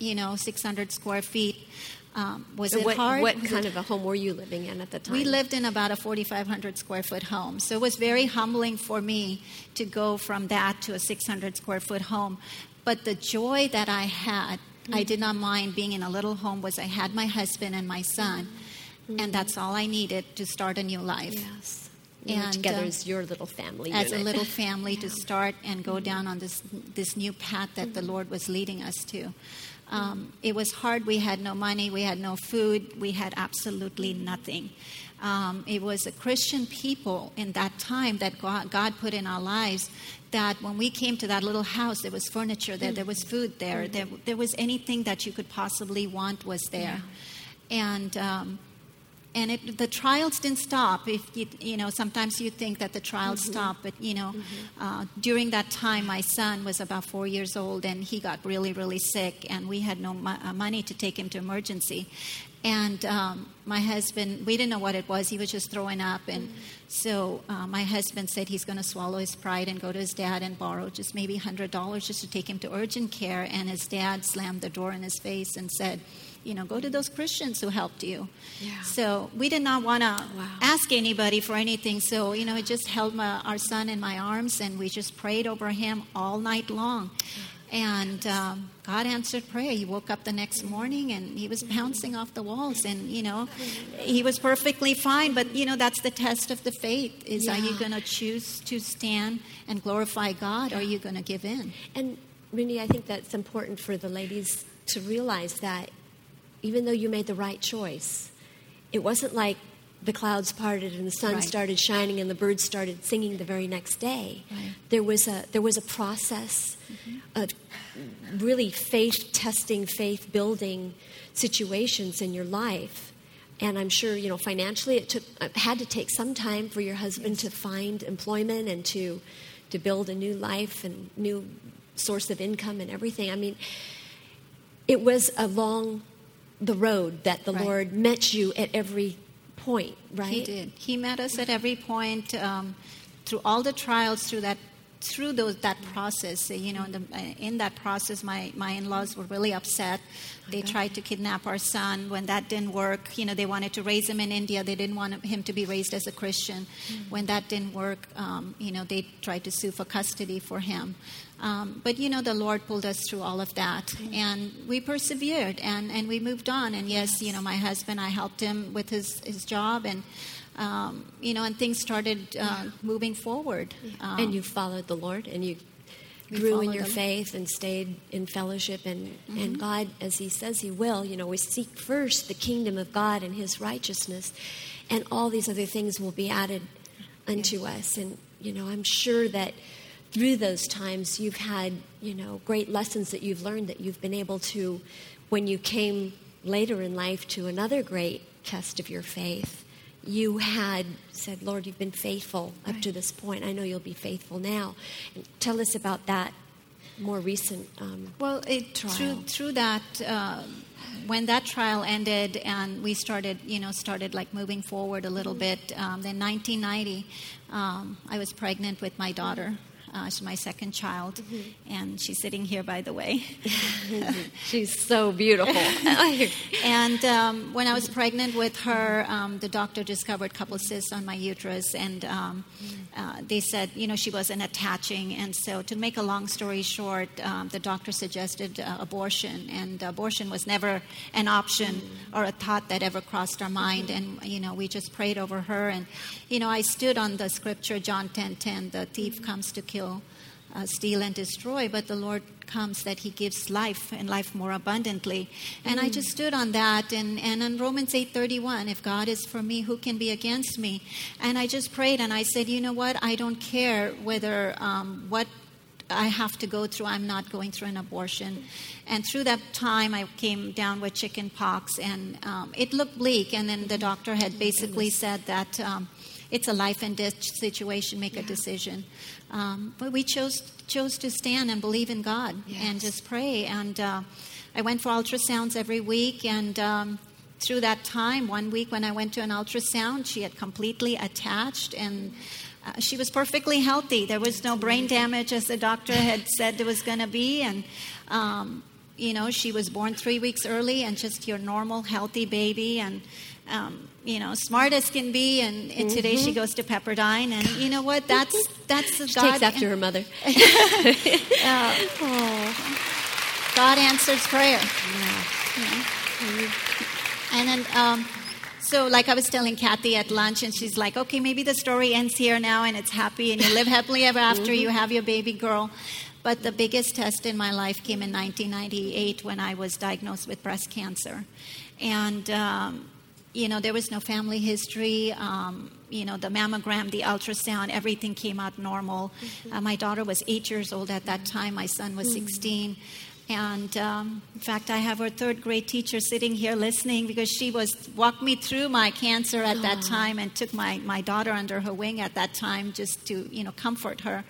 600 square feet. Was it hard? What kind of a home were you living in at the time? We lived in about a 4,500 square foot home. So it was very humbling for me to go from that to a 600 square foot home. But the joy that I had, I did not mind being in a little home, was I had my husband and my son. And that's all I needed to start a new life. Yes. And together as your little family as unit. a little family to start and go down on this new path that the Lord was leading us to. It was hard. We had no money. We had no food. We had absolutely nothing. It was a Christian people in that time that God put in our lives, that when we came to that little house, there was furniture there. There was food there. There was anything that you could possibly want was there. Yeah. And the trials didn't stop. If sometimes you think that the trials stop, but during that time, my son was about 4 years old, and he got really, really sick, and we had no money to take him to emergency. And my husband, we didn't know what it was. He was just throwing up, and so my husband said he's going to swallow his pride and go to his dad and borrow just maybe $100 just to take him to urgent care. And his dad slammed the door in his face and said, go to those Christians who helped you. Yeah. So we did not want to ask anybody for anything. So, I just held our son in my arms, and we just prayed over him all night long. And God answered prayer. He woke up the next morning, and he was bouncing off the walls. And, he was perfectly fine. But, that's the test of the faith, is are you going to choose to stand and glorify God, or are you going to give in? And, Mindy, I think that's important for the ladies to realize that even though you made the right choice, it wasn't like the clouds parted and the sun started shining and the birds started singing the very next day. Right. There was a process of really faith-testing, faith-building situations in your life. And I'm sure, financially it had to take some time for your husband to find employment and to build a new life and new source of income and everything. I mean, it was the road that the Lord met you at every point, right? He did. He met us at every point, through all the trials, through that process. In that process, my in-laws were really upset. They tried to kidnap our son. When that didn't work, they wanted to raise him in India. They didn't want him to be raised as a Christian. When that didn't work, they tried to sue for custody for him. But the Lord pulled us through all of that, and we persevered, and we moved on. And yes, my husband, I helped him with his job, and and things started moving forward. And you followed the Lord, and you grew in your faith and stayed in fellowship, and God, as He says He will, we seek first the kingdom of God and His righteousness, and all these other things will be added unto us. And I'm sure that through those times you've had great lessons that you've learned, that you've been able to, when you came later in life to another great test of your faith, you had said, Lord, you've been faithful up to this point. I know you'll be faithful now. And tell us about that more recent trial. Through that, when that trial ended and we started like moving forward a little bit, then 1990, I was pregnant with my daughter. She's my second child, and she's sitting here, by the way. She's so beautiful. And when I was pregnant with her, the doctor discovered a couple of cysts on my uterus, and they said, she wasn't attaching. And so to make a long story short, the doctor suggested abortion, and abortion was never an option or a thought that ever crossed our mind. And, we just prayed over her. And, I stood on the scripture, John 10:10, the thief comes to kill, steal and destroy, but the Lord comes that He gives life and life more abundantly. And I just stood on that, and in Romans 8:31, if God is for me, who can be against me? And I just prayed, and I said, I don't care whether what I have to go through. I'm not going through an abortion. And through that time, I came down with chicken pox, and it looked bleak. And then the doctor had basically said that it's a life and death situation, make a decision. But we chose to stand and believe in God and just pray. And I went for ultrasounds every week, and through that time, 1 week when I went to an ultrasound, she had completely attached, and she was perfectly healthy. There was no brain damage, as the doctor had said there was going to be, and she was born 3 weeks early, and just your normal, healthy baby, and smart as can be. And today she goes to Pepperdine, and you know what? That's she God. Takes after her mother. God answers prayer. Yeah. And then, so like I was telling Kathy at lunch, and she's like, okay, maybe the story ends here now, and it's happy, and you live happily ever after. You have your baby girl. But the biggest test in my life came in 1998 when I was diagnosed with breast cancer. And, there was no family history. The mammogram, the ultrasound, everything came out normal. My daughter was 8 years old at that time. My son was 16. And in fact, I have our third grade teacher sitting here listening, because she walked me through my cancer at that time and took my daughter under her wing at that time just to, comfort her.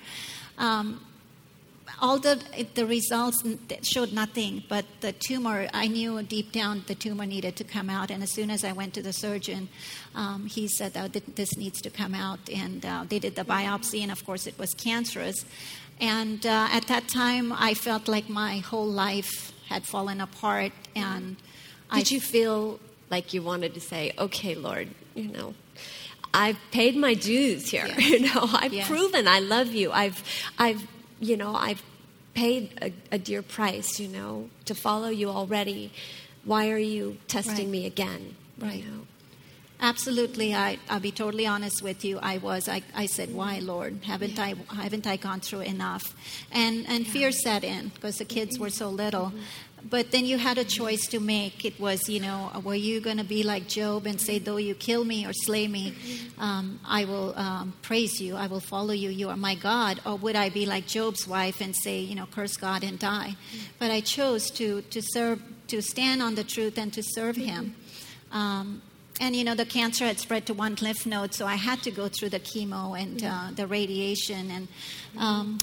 All the results showed nothing, but the tumor, I knew deep down the tumor needed to come out. And as soon as I went to the surgeon, he said that this needs to come out. And they did the biopsy, and of course it was cancerous. And at that time, I felt like my whole life had fallen apart. And did you feel like you wanted to say, okay, Lord, I've paid my dues here. Yes. I've proven I love you. I've paid a dear price, to follow you already. Why are you testing me again? Right. Absolutely. I'll be totally honest with you. I said, why, Lord? Haven't I gone through enough? And fear set in because the kids were so little. But then you had a choice to make. It was, were you going to be like Job and say, though you kill me or slay me, I will praise you. I will follow you. You are my God. Or would I be like Job's wife and say, curse God and die? But I chose to serve, to stand on the truth and to serve Him. And, the cancer had spread to one lymph node, so I had to go through the chemo and the radiation. And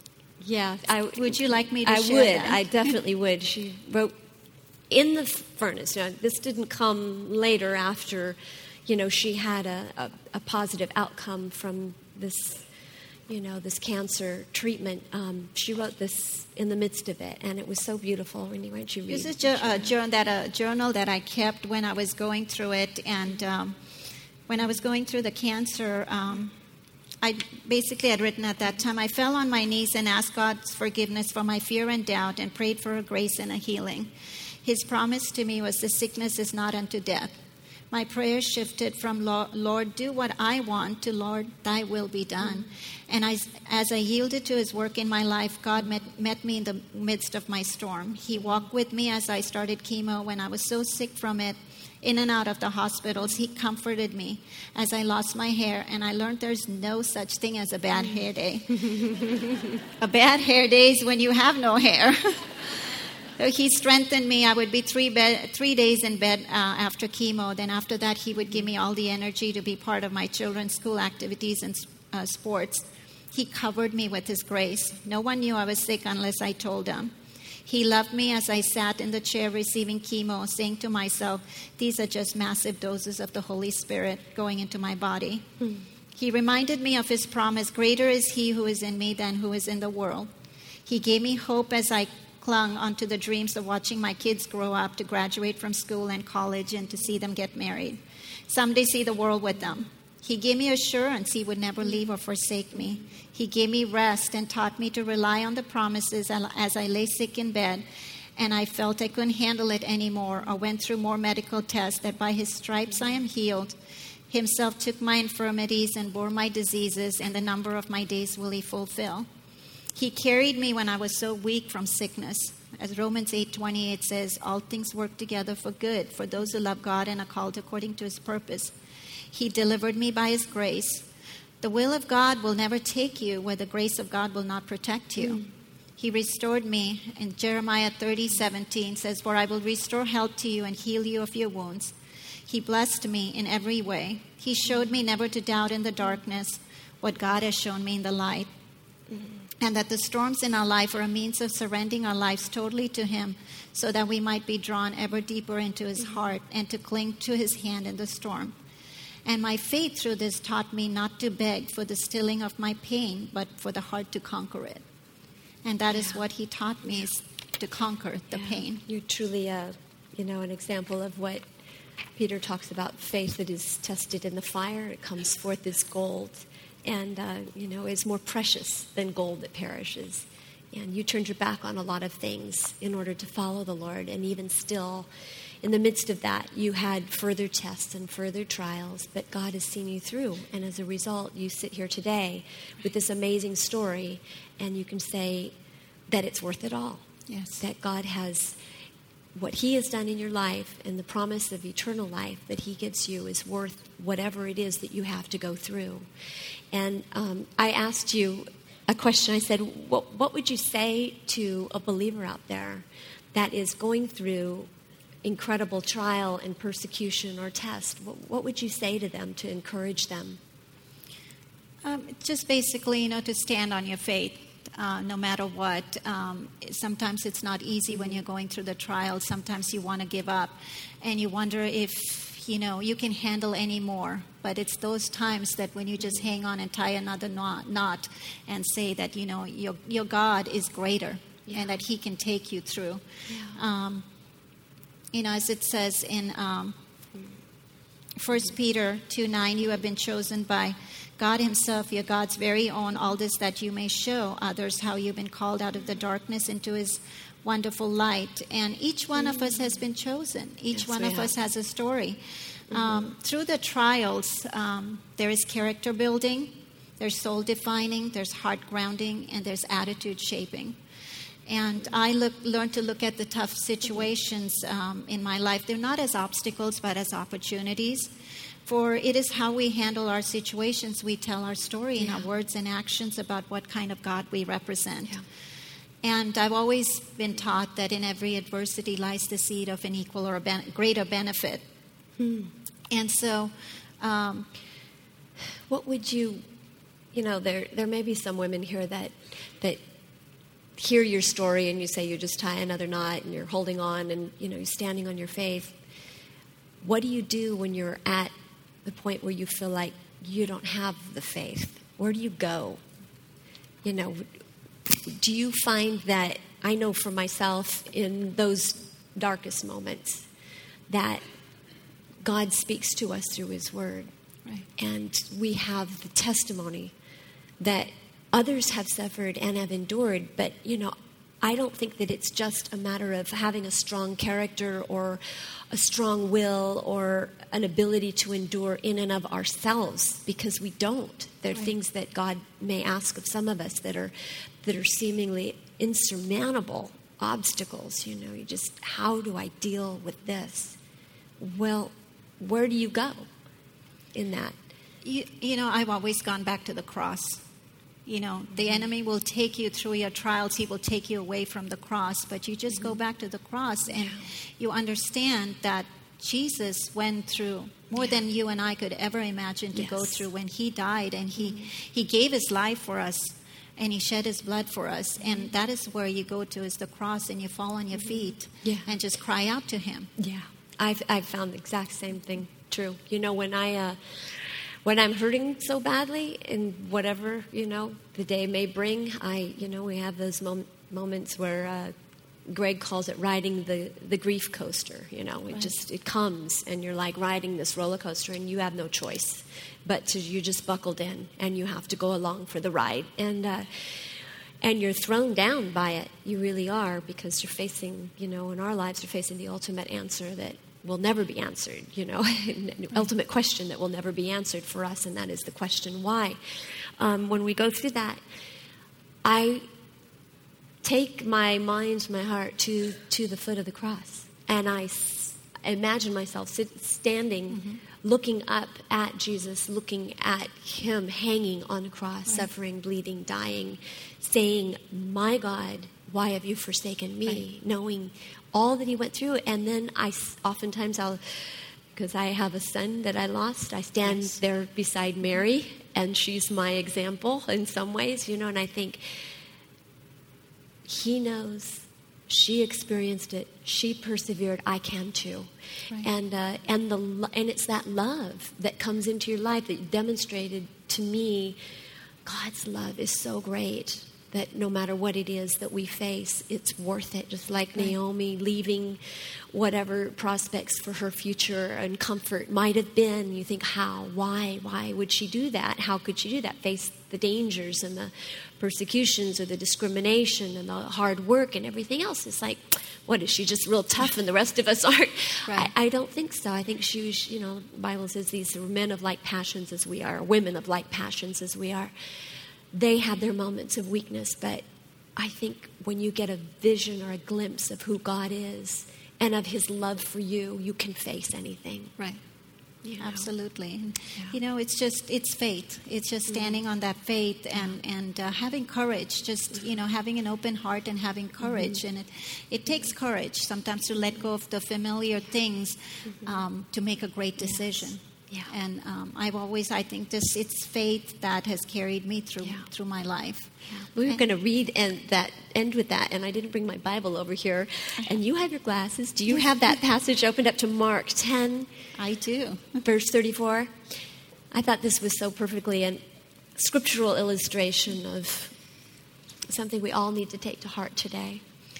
would you like me to share that? I definitely would. She wrote, in the furnace. Now, this didn't come later after, she had a positive outcome from this, this cancer treatment. She wrote this in the midst of it, and it was so beautiful. When you read, this is a journal that I kept when I was going through it, and when I was going through the cancer. I basically had written at that time, I fell on my knees and asked God's forgiveness for my fear and doubt and prayed for a grace and a healing. His promise to me was the sickness is not unto death. My prayer shifted from Lord, do what I want to Lord, thy will be done. And as I yielded to his work in my life, God met me in the midst of my storm. He walked with me as I started chemo when I was so sick from it. In and out of the hospitals, he comforted me as I lost my hair, and I learned there's no such thing as a bad hair day. A bad hair day is when you have no hair. So he strengthened me. I would be 3 days in bed after chemo. Then after that, he would give me all the energy to be part of my children's school activities and sports. He covered me with his grace. No one knew I was sick unless I told them. He loved me as I sat in the chair receiving chemo, saying to myself, these are just massive doses of the Holy Spirit going into my body. He reminded me of his promise, greater is he who is in me than who is in the world. He gave me hope as I clung onto the dreams of watching my kids grow up to graduate from school and college and to see them get married. Someday see the world with them. He gave me assurance he would never leave or forsake me. He gave me rest and taught me to rely on the promises as I lay sick in bed and I felt I couldn't handle it anymore or went through more medical tests, that by his stripes I am healed. Himself took my infirmities and bore my diseases, and the number of my days will he fulfill. He carried me when I was so weak from sickness. As Romans 8:28 says, all things work together for good for those who love God and are called according to his purpose. He delivered me by his grace. The will of God will never take you where the grace of God will not protect you. He restored me. In Jeremiah 30:17 says, for I will restore health to you and heal you of your wounds. He blessed me in every way. He showed me never to doubt in the darkness what God has shown me in the light. And that the storms in our life are a means of surrendering our lives totally to Him so that we might be drawn ever deeper into His heart and to cling to His hand in the storm. And my faith through this taught me not to beg for the stilling of my pain, but for the heart to conquer it. And that is what He taught me, is to conquer the pain. You're truly an example of what Peter talks about, faith that is tested in the fire. It comes forth as gold and, is more precious than gold that perishes. And you turned your back on a lot of things in order to follow the Lord. And even still, in the midst of that, you had further tests and further trials, but God has seen you through. And as a result, you sit here today with this amazing story, and you can say that it's worth it all. Yes. That God has, what He has done in your life and the promise of eternal life that He gives you is worth whatever it is that you have to go through. And I asked you a question. I said, what would you say to a believer out there that is going through incredible trial and persecution or test? What would you say to them to encourage them? Just basically, to stand on your faith. No matter what. Sometimes it's not easy when you're going through the trial. Sometimes you want to give up and you wonder if, you can handle any more. But it's those times that when you just hang on and tie another knot and say that, your God is greater and that He can take you through. Yeah. As it says in 1 Peter 2:9, you have been chosen by God Himself, your God's very own, all this that you may show others how you've been called out of the darkness into His wonderful light. And each one of us has been chosen. Each one of us has a story. Through the trials, there is character building, there's soul defining, there's heart grounding, and there's attitude shaping. And I learned to look at the tough situations in my life. They're not as obstacles, but as opportunities. For it is how we handle our situations. We tell our story in our words and actions about what kind of God we represent. Yeah. And I've always been taught that in every adversity lies the seed of an equal or greater benefit. And so, what would you, there may be some women here that hear your story and you say you just tie another knot and you're holding on and, you're standing on your faith. What do you do when you're at the point where you feel like you don't have the faith? Where do you go? Do you find that, I know for myself in those darkest moments, that God speaks to us through His Word. Right. And we have the testimony that others have suffered and have endured, but, I don't think that it's just a matter of having a strong character or a strong will or an ability to endure in and of ourselves, because we don't. There are things that God may ask of some of us that are seemingly insurmountable obstacles. You just, how do I deal with this? Well, where do you go in that? I've always gone back to the cross. The enemy will take you through your trials. He will take you away from the cross. But you just go back to the cross and you understand that Jesus went through more than you and I could ever imagine to go through when He died. And He gave His life for us and He shed His blood for us. And that is where you go to, is the cross, and you fall on your feet and just cry out to Him. Yeah, I've found the exact same thing true. When I'm hurting so badly, and whatever, the day may bring, we have those moments where Greg calls it riding the grief coaster. It comes, and you're like riding this roller coaster, and you have no choice but you're just buckled in, and you have to go along for the ride. And you're thrown down by it. You really are, because you're facing, in our lives, you're facing the ultimate answer that will never be answered, an ultimate question that will never be answered for us, and that is the question, why? When we go through that, I take my mind, my heart to the foot of the cross, and I imagine myself standing, looking up at Jesus, looking at Him hanging on a cross, suffering, bleeding, dying, saying, my God, why have you forsaken me? Knowing all that He went through. And then oftentimes I'll because I have a son that I lost. I stand there beside Mary, and she's my example in some ways, and I think he knows. She experienced it. She persevered. I can too. Right. And it's that love that comes into your life that you demonstrated to me. God's love is so great that no matter what it is that we face, it's worth it. Just like Naomi leaving whatever prospects for her future and comfort might have been. You think, how? Why would she do that? How could she do that? Face the dangers and the persecutions or the discrimination and the hard work and everything else. It's like, what, is she just real tough and the rest of us aren't? Right. I don't think so. I think she was, the Bible says these are men of like passions as we are, women of like passions as we are. They had their moments of weakness, but I think when you get a vision or a glimpse of who God is and of his love for you, you can face anything. Right. Absolutely. Yeah. It's faith. It's just standing on that faith and having courage, just, having an open heart and having courage. And it takes courage sometimes to let go of the familiar things to make a great decision. Yeah. And I think it's faith that has carried me through my life. Yeah. We were going to read end with that, and I didn't bring my Bible over here. And you have your glasses. Do you have that passage opened up to Mark 10? I do. Verse 34. I thought this was so perfectly a scriptural illustration of something we all need to take to heart today.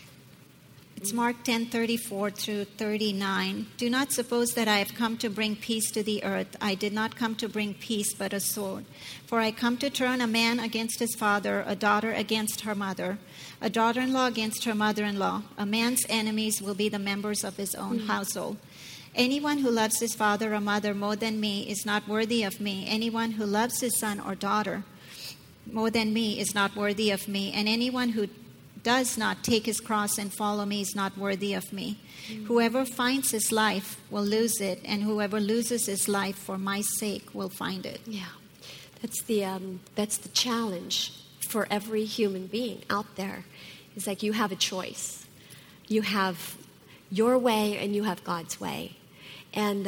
It's Mark 10:34 through 39. Do not suppose that I have come to bring peace to the earth. I did not come to bring peace, but a sword. For I come to turn a man against his father, a daughter against her mother, a daughter-in-law against her mother-in-law. A man's enemies will be the members of his own household. Anyone who loves his father or mother more than me is not worthy of me. Anyone who loves his son or daughter more than me is not worthy of me. And anyone who does not take his cross and follow me is not worthy of me. Whoever finds his life will lose it, and whoever loses his life for my sake will find it. Yeah, that's the challenge for every human being out there. It's like you have a choice. You have your way and you have God's way. And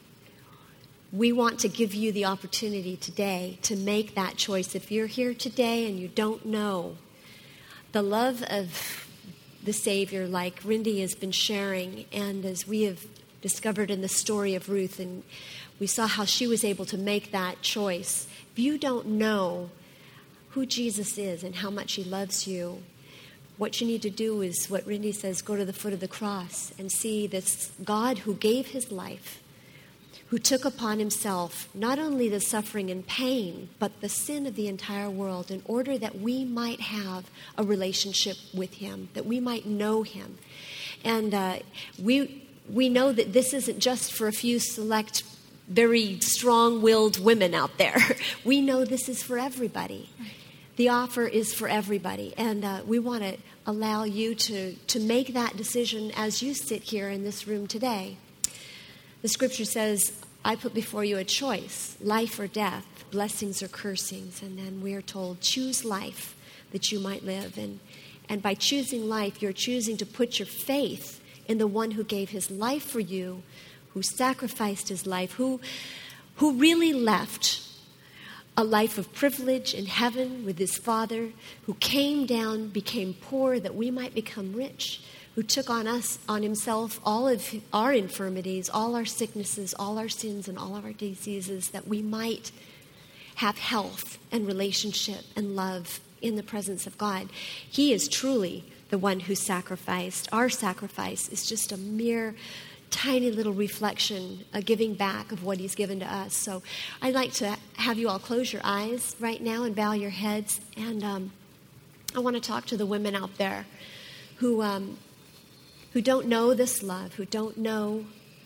we want to give you the opportunity today to make that choice. If you're here today and you don't know the love of the Savior, like Rindy has been sharing, and as we have discovered in the story of Ruth, and we saw how she was able to make that choice. If you don't know who Jesus is and how much he loves you, what you need to do is what Rindy says, go to the foot of the cross and see this God who gave his life, who took upon himself not only the suffering and pain, but the sin of the entire world in order that we might have a relationship with him, that we might know him. And we know that this isn't just for a few select, very strong-willed women out there. We know this is for everybody. The offer is for everybody. And we want to allow you to make that decision as you sit here in this room today. The scripture says, I put before you a choice, life or death, blessings or cursings. And then we are told, choose life that you might live. And by choosing life, you're choosing to put your faith in the one who gave his life for you, who sacrificed his life, who really left a life of privilege in heaven with his Father, who came down, became poor that we might become rich, who took on himself all of our infirmities, all our sicknesses, all our sins, and all of our diseases, that we might have health and relationship and love in the presence of God. He is truly the one who sacrificed. Our sacrifice is just a mere tiny little reflection, a giving back of what he's given to us. So I'd like to have you all close your eyes right now and bow your heads. And I want to talk to the women out there who don't know this love, who don't know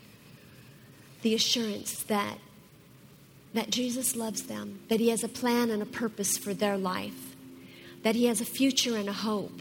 the assurance that Jesus loves them, that he has a plan and a purpose for their life, that he has a future and a hope,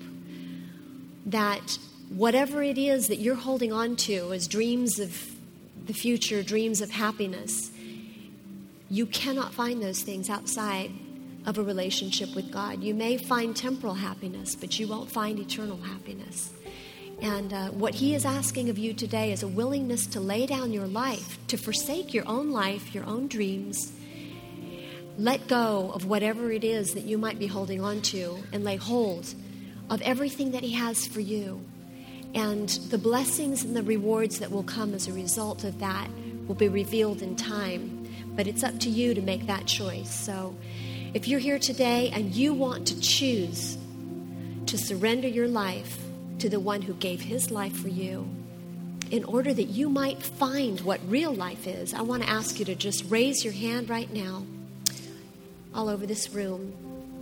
that whatever it is that you're holding on to as dreams of the future, dreams of happiness, you cannot find those things outside of a relationship with God. You may find temporal happiness, but you won't find eternal happiness. And what he is asking of you today is a willingness to lay down your life, to forsake your own life, your own dreams. Let go of whatever it is that you might be holding on to and lay hold of everything that he has for you. And the blessings and the rewards that will come as a result of that will be revealed in time. But it's up to you to make that choice. So if you're here today and you want to choose to surrender your life to the one who gave his life for you, in order that you might find what real life is, I want to ask you to just raise your hand right now, all over this room.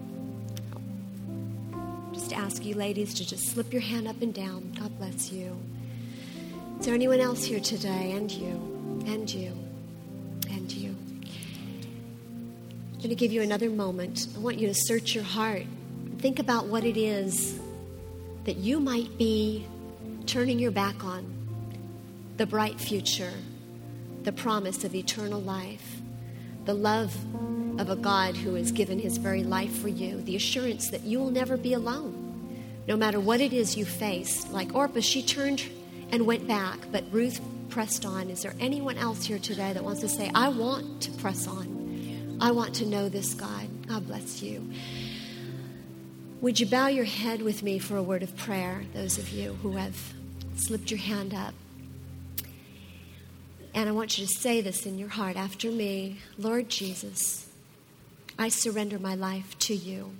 Just ask you ladies to just slip your hand up and down. God bless you. Is there anyone else here today? And you, and you, and you. I'm going to give you another moment. I want you to search your heart. Think about what it is that you might be turning your back on. The bright future, the promise of eternal life, the love of a God who has given his very life for you, the assurance that you will never be alone, no matter what it is you face. Like Orpah, she turned and went back, but Ruth pressed on. Is there anyone else here today that wants to say, I want to press on. I want to know this God. God bless you. Would you bow your head with me for a word of prayer, those of you who have slipped your hand up? And I want you to say this in your heart after me. Lord Jesus, I surrender my life to you.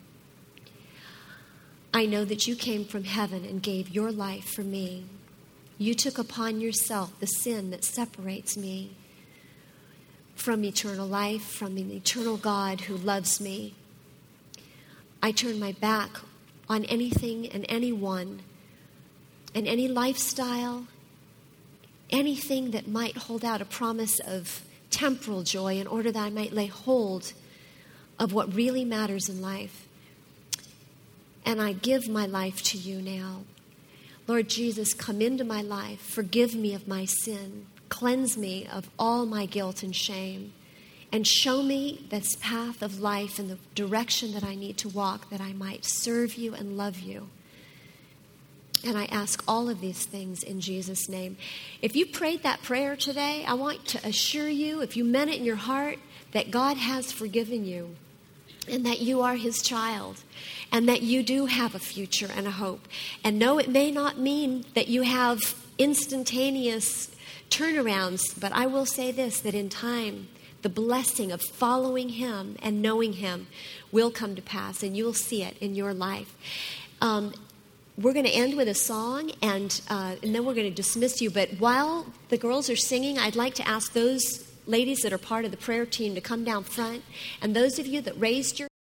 I know that you came from heaven and gave your life for me. You took upon yourself the sin that separates me from eternal life, from an eternal God who loves me. I turn my back on anything and anyone and any lifestyle, anything that might hold out a promise of temporal joy in order that I might lay hold of what really matters in life. And I give my life to you now. Lord Jesus, come into my life. Forgive me of my sin. Cleanse me of all my guilt and shame. And show me this path of life and the direction that I need to walk, that I might serve you and love you. And I ask all of these things in Jesus' name. If you prayed that prayer today, I want to assure you, if you meant it in your heart, that God has forgiven you and that you are his child and that you do have a future and a hope. And no, it may not mean that you have instantaneous turnarounds, but I will say this, that in time, the blessing of following him and knowing him will come to pass, and you will see it in your life. We're going to end with a song, and then we're going to dismiss you. But while the girls are singing, I'd like to ask those ladies that are part of the prayer team to come down front. And those of you that raised your